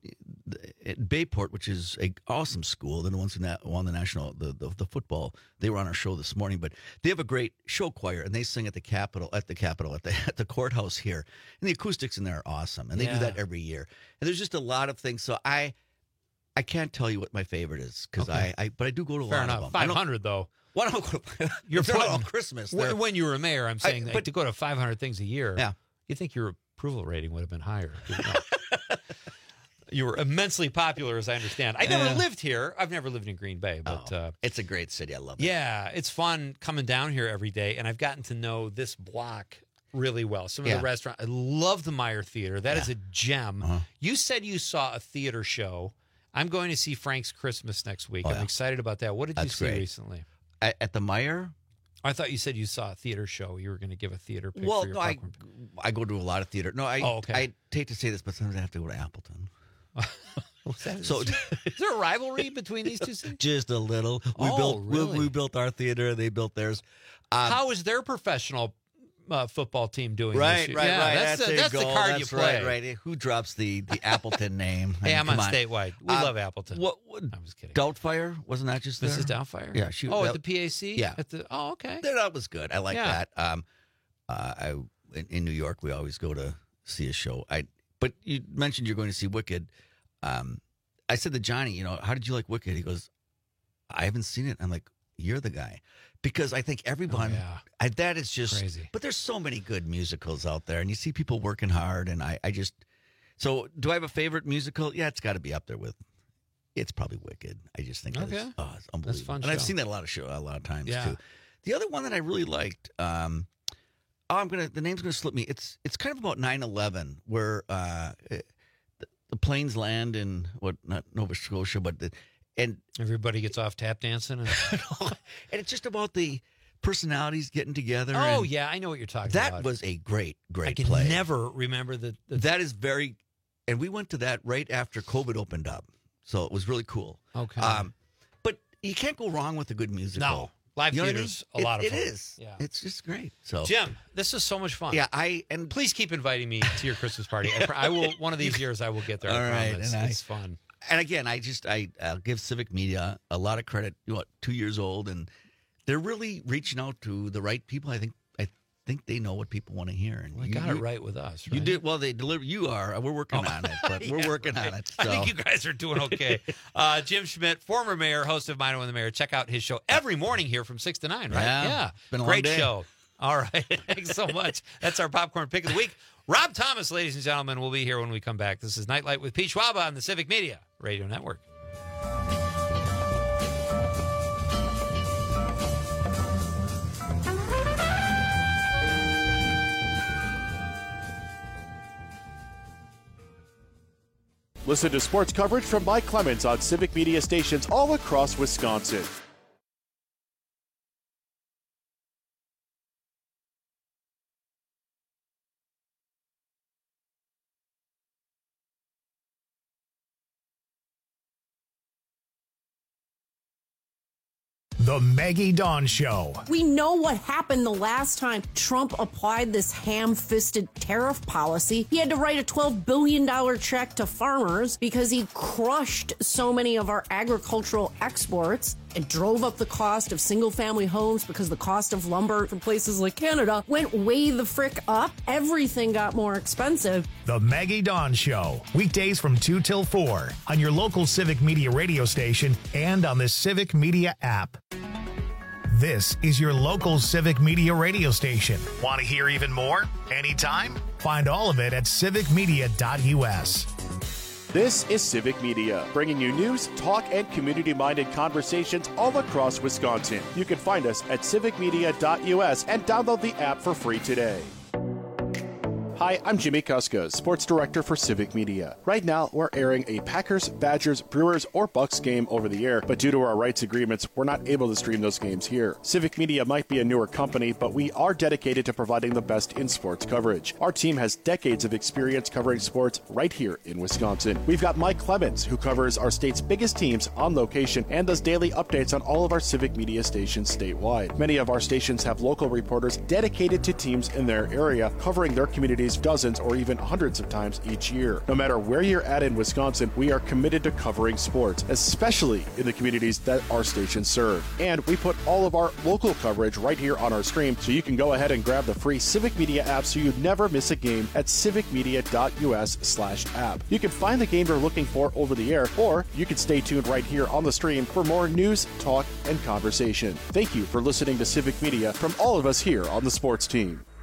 [SPEAKER 6] at Bayport, which is a awesome school. They're the ones who na- won the national the, the the football. They were on our show this morning, but they have a great show choir, and they sing at the Capitol at the Capitol at the at the courthouse here, and the acoustics in there are awesome, and they
[SPEAKER 12] Yeah.
[SPEAKER 6] do that every year. And there's just a lot of things. So I I can't tell you what my favorite is because
[SPEAKER 12] Okay.
[SPEAKER 6] I, I but I do go to a
[SPEAKER 12] Fair
[SPEAKER 6] lot
[SPEAKER 12] enough.
[SPEAKER 6] of them. I
[SPEAKER 12] Five
[SPEAKER 6] don't-
[SPEAKER 12] hundred though.
[SPEAKER 6] Well, I don't go to,
[SPEAKER 12] You're
[SPEAKER 6] they're not all
[SPEAKER 12] putting-
[SPEAKER 6] Christmas.
[SPEAKER 12] When,
[SPEAKER 6] They're-
[SPEAKER 12] when you were mayor, I'm saying
[SPEAKER 6] I-
[SPEAKER 12] that
[SPEAKER 6] but-
[SPEAKER 12] to go to five hundred things a year.
[SPEAKER 6] Yeah.
[SPEAKER 12] You think your approval rating would have been higher? No. You were immensely popular, as I understand. I never
[SPEAKER 6] Yeah.
[SPEAKER 12] lived here. I've never lived in Green Bay, but
[SPEAKER 6] Oh,
[SPEAKER 12] uh,
[SPEAKER 6] it's a great city. I love it.
[SPEAKER 12] yeah, it's fun coming down here every day, and I've gotten to know this block really well. Some of
[SPEAKER 6] Yeah.
[SPEAKER 12] the restaurants. I love the Meyer Theater. That is
[SPEAKER 6] Yeah.
[SPEAKER 12] a gem.
[SPEAKER 6] Uh-huh.
[SPEAKER 12] You said you saw a theater show. I'm going to see Frank's Christmas next week.
[SPEAKER 6] Oh,
[SPEAKER 12] I'm
[SPEAKER 6] yeah.
[SPEAKER 12] excited about that. What did
[SPEAKER 6] That's
[SPEAKER 12] you see
[SPEAKER 6] great.
[SPEAKER 12] recently?
[SPEAKER 6] At, at the Meyer.
[SPEAKER 12] I thought you said you saw a theater show. You were going to give a theater pick
[SPEAKER 6] Well,
[SPEAKER 12] for your
[SPEAKER 6] no, I,
[SPEAKER 12] popcorn.
[SPEAKER 6] I go to a lot of theater. No, I,
[SPEAKER 12] Oh, okay.
[SPEAKER 6] I hate to say this, but sometimes I have to go to Appleton.
[SPEAKER 12] What's that?
[SPEAKER 6] So
[SPEAKER 12] Is there a rivalry between these two cities?
[SPEAKER 6] just a little. We
[SPEAKER 12] Oh,
[SPEAKER 6] built
[SPEAKER 12] really?
[SPEAKER 6] we, we built our theater. They built theirs. Um,
[SPEAKER 12] How is their professional uh, football team doing?
[SPEAKER 6] right,
[SPEAKER 12] this year?
[SPEAKER 6] right,
[SPEAKER 12] yeah,
[SPEAKER 6] right.
[SPEAKER 12] That's, the,
[SPEAKER 6] there
[SPEAKER 12] that's
[SPEAKER 6] you
[SPEAKER 12] the
[SPEAKER 6] go.
[SPEAKER 12] card
[SPEAKER 6] that's
[SPEAKER 12] you play.
[SPEAKER 6] Right, right. Who drops the the Appleton name? I
[SPEAKER 12] Hey,
[SPEAKER 6] mean,
[SPEAKER 12] I'm on
[SPEAKER 6] come
[SPEAKER 12] statewide. We
[SPEAKER 6] Uh,
[SPEAKER 12] love Appleton.
[SPEAKER 6] What? what
[SPEAKER 12] I was kidding.
[SPEAKER 6] Doubtfire wasn't that just there?
[SPEAKER 12] Missus Doubtfire?
[SPEAKER 6] Yeah, she.
[SPEAKER 12] Oh,
[SPEAKER 6] that,
[SPEAKER 12] at the P A C?
[SPEAKER 6] Yeah.
[SPEAKER 12] At the, oh, okay.
[SPEAKER 6] That that was good. I like
[SPEAKER 12] Yeah.
[SPEAKER 6] that. Um, uh, I in, in New York we always go to see a show. I but you mentioned you're going to see Wicked. Um, I said to Johnny, you know, how did you like Wicked? He goes, I haven't seen it. I'm like, you're the guy, because I think everyone.
[SPEAKER 12] Oh, yeah.
[SPEAKER 6] I, that is just
[SPEAKER 12] Crazy.
[SPEAKER 6] But there's so many good musicals out there, and you see people working hard, and I, I just. So, do I have a favorite musical? Yeah, it's got to be up there with. It's probably Wicked. I just think that
[SPEAKER 12] Okay.
[SPEAKER 6] is, oh, it's unbelievable.
[SPEAKER 12] That's a fun
[SPEAKER 6] and I've
[SPEAKER 12] show.
[SPEAKER 6] seen that a lot of show a lot of times
[SPEAKER 12] Yeah.
[SPEAKER 6] too. The other one that I really liked, um, oh, I'm gonna the name's gonna slip me. It's it's kind of about nine eleven, where uh, it- the, the planes land in what not Nova Scotia, but the, and
[SPEAKER 12] Everybody gets off tap dancing. And...
[SPEAKER 6] and it's just about the personalities getting together.
[SPEAKER 12] oh,
[SPEAKER 6] and
[SPEAKER 12] yeah. I know what you're talking
[SPEAKER 6] that
[SPEAKER 12] about.
[SPEAKER 6] was a great great
[SPEAKER 12] I can
[SPEAKER 6] play.
[SPEAKER 12] never remember the. the
[SPEAKER 6] That is very, and we went to that right after COVID opened up, so it was really cool.
[SPEAKER 12] okay.
[SPEAKER 6] Um, but you can't go wrong with a good musical.
[SPEAKER 12] no. Live
[SPEAKER 6] You know what I
[SPEAKER 12] theater's
[SPEAKER 6] mean?
[SPEAKER 12] a lot
[SPEAKER 6] It-
[SPEAKER 12] of fun.
[SPEAKER 6] It is.
[SPEAKER 12] Yeah.
[SPEAKER 6] It's just great. So
[SPEAKER 12] Jim, this is so much fun.
[SPEAKER 6] yeah, I and
[SPEAKER 12] Please keep inviting me to your Christmas party. I, pr- I will. One of these years, I will get there. I
[SPEAKER 6] All right,
[SPEAKER 12] promise.
[SPEAKER 6] and I-
[SPEAKER 12] It's fun.
[SPEAKER 6] and again, I just I I'll give Civic Media a lot of credit. You know, what, two years old, and they're really reaching out to the right people. I think I think they know what people want to hear. And
[SPEAKER 12] Well, I
[SPEAKER 6] you,
[SPEAKER 12] got
[SPEAKER 6] you,
[SPEAKER 12] it right with us.
[SPEAKER 6] You
[SPEAKER 12] right?
[SPEAKER 6] did well. They deliver. You are. We're working
[SPEAKER 12] Oh.
[SPEAKER 6] on it, but we're
[SPEAKER 12] Yeah,
[SPEAKER 6] working
[SPEAKER 12] right.
[SPEAKER 6] on it.
[SPEAKER 12] I
[SPEAKER 6] So.
[SPEAKER 12] think you guys are doing okay. uh, Jim Schmidt, former mayor, host of Mine and the Mayor. Check out his show every morning here from six to nine, right?
[SPEAKER 6] Yeah. It's been a long
[SPEAKER 12] Great
[SPEAKER 6] day.
[SPEAKER 12] show. All right. Thanks so much. That's our popcorn pick of the week. Rob Thomas, ladies and gentlemen, will be here when we come back. This is Nightlight with Pete Schwaba on the Civic Media Radio Network.
[SPEAKER 1] Listen to sports coverage from Mike Clemens on Civic Media stations all across Wisconsin.
[SPEAKER 2] The Maggie Dawn Show.
[SPEAKER 3] We know what happened the last time Trump applied this ham-fisted tariff policy. He had to write a twelve billion dollars check to farmers because he crushed so many of our agricultural exports. It drove up the cost of single-family homes because the cost of lumber from places like Canada went way the frick up. Everything got more expensive.
[SPEAKER 2] The Maggie Dawn Show. Weekdays from two till four on your local Civic Media radio station and on the Civic Media app. This is your local Civic Media radio station. Want to hear even more? Anytime? Find all of it at civic media dot u s.
[SPEAKER 1] This is Civic Media, bringing you news, talk, and community-minded conversations all across Wisconsin. You can find us at civic media dot u s and download the app for free today. Hi, I'm Jimmy Kuska, Sports Director for Civic Media. Right now, we're airing a Packers, Badgers, Brewers, or Bucks game over the air, but due to our rights agreements, we're not able to stream those games here. Civic Media might be a newer company, but we are dedicated to providing the best in sports coverage. Our team has decades of experience covering sports right here in Wisconsin. We've got Mike Clemens, who covers our state's biggest teams on location and does daily updates on all of our Civic Media stations statewide. Many of our stations have local reporters dedicated to teams in their area, covering their communities dozens or even hundreds of times each year. No matter where you're at in Wisconsin, we are committed to covering sports, especially in the communities that our stations serve. And we put all of our local coverage right here on our stream, so you can go ahead and grab the free Civic Media app so you never miss a game at civic media dot u s slash app. You can find the game you're looking for over the air, or you can stay tuned right here on the stream for more news, talk, and conversation. Thank you for listening to Civic Media from all of us here on the sports team.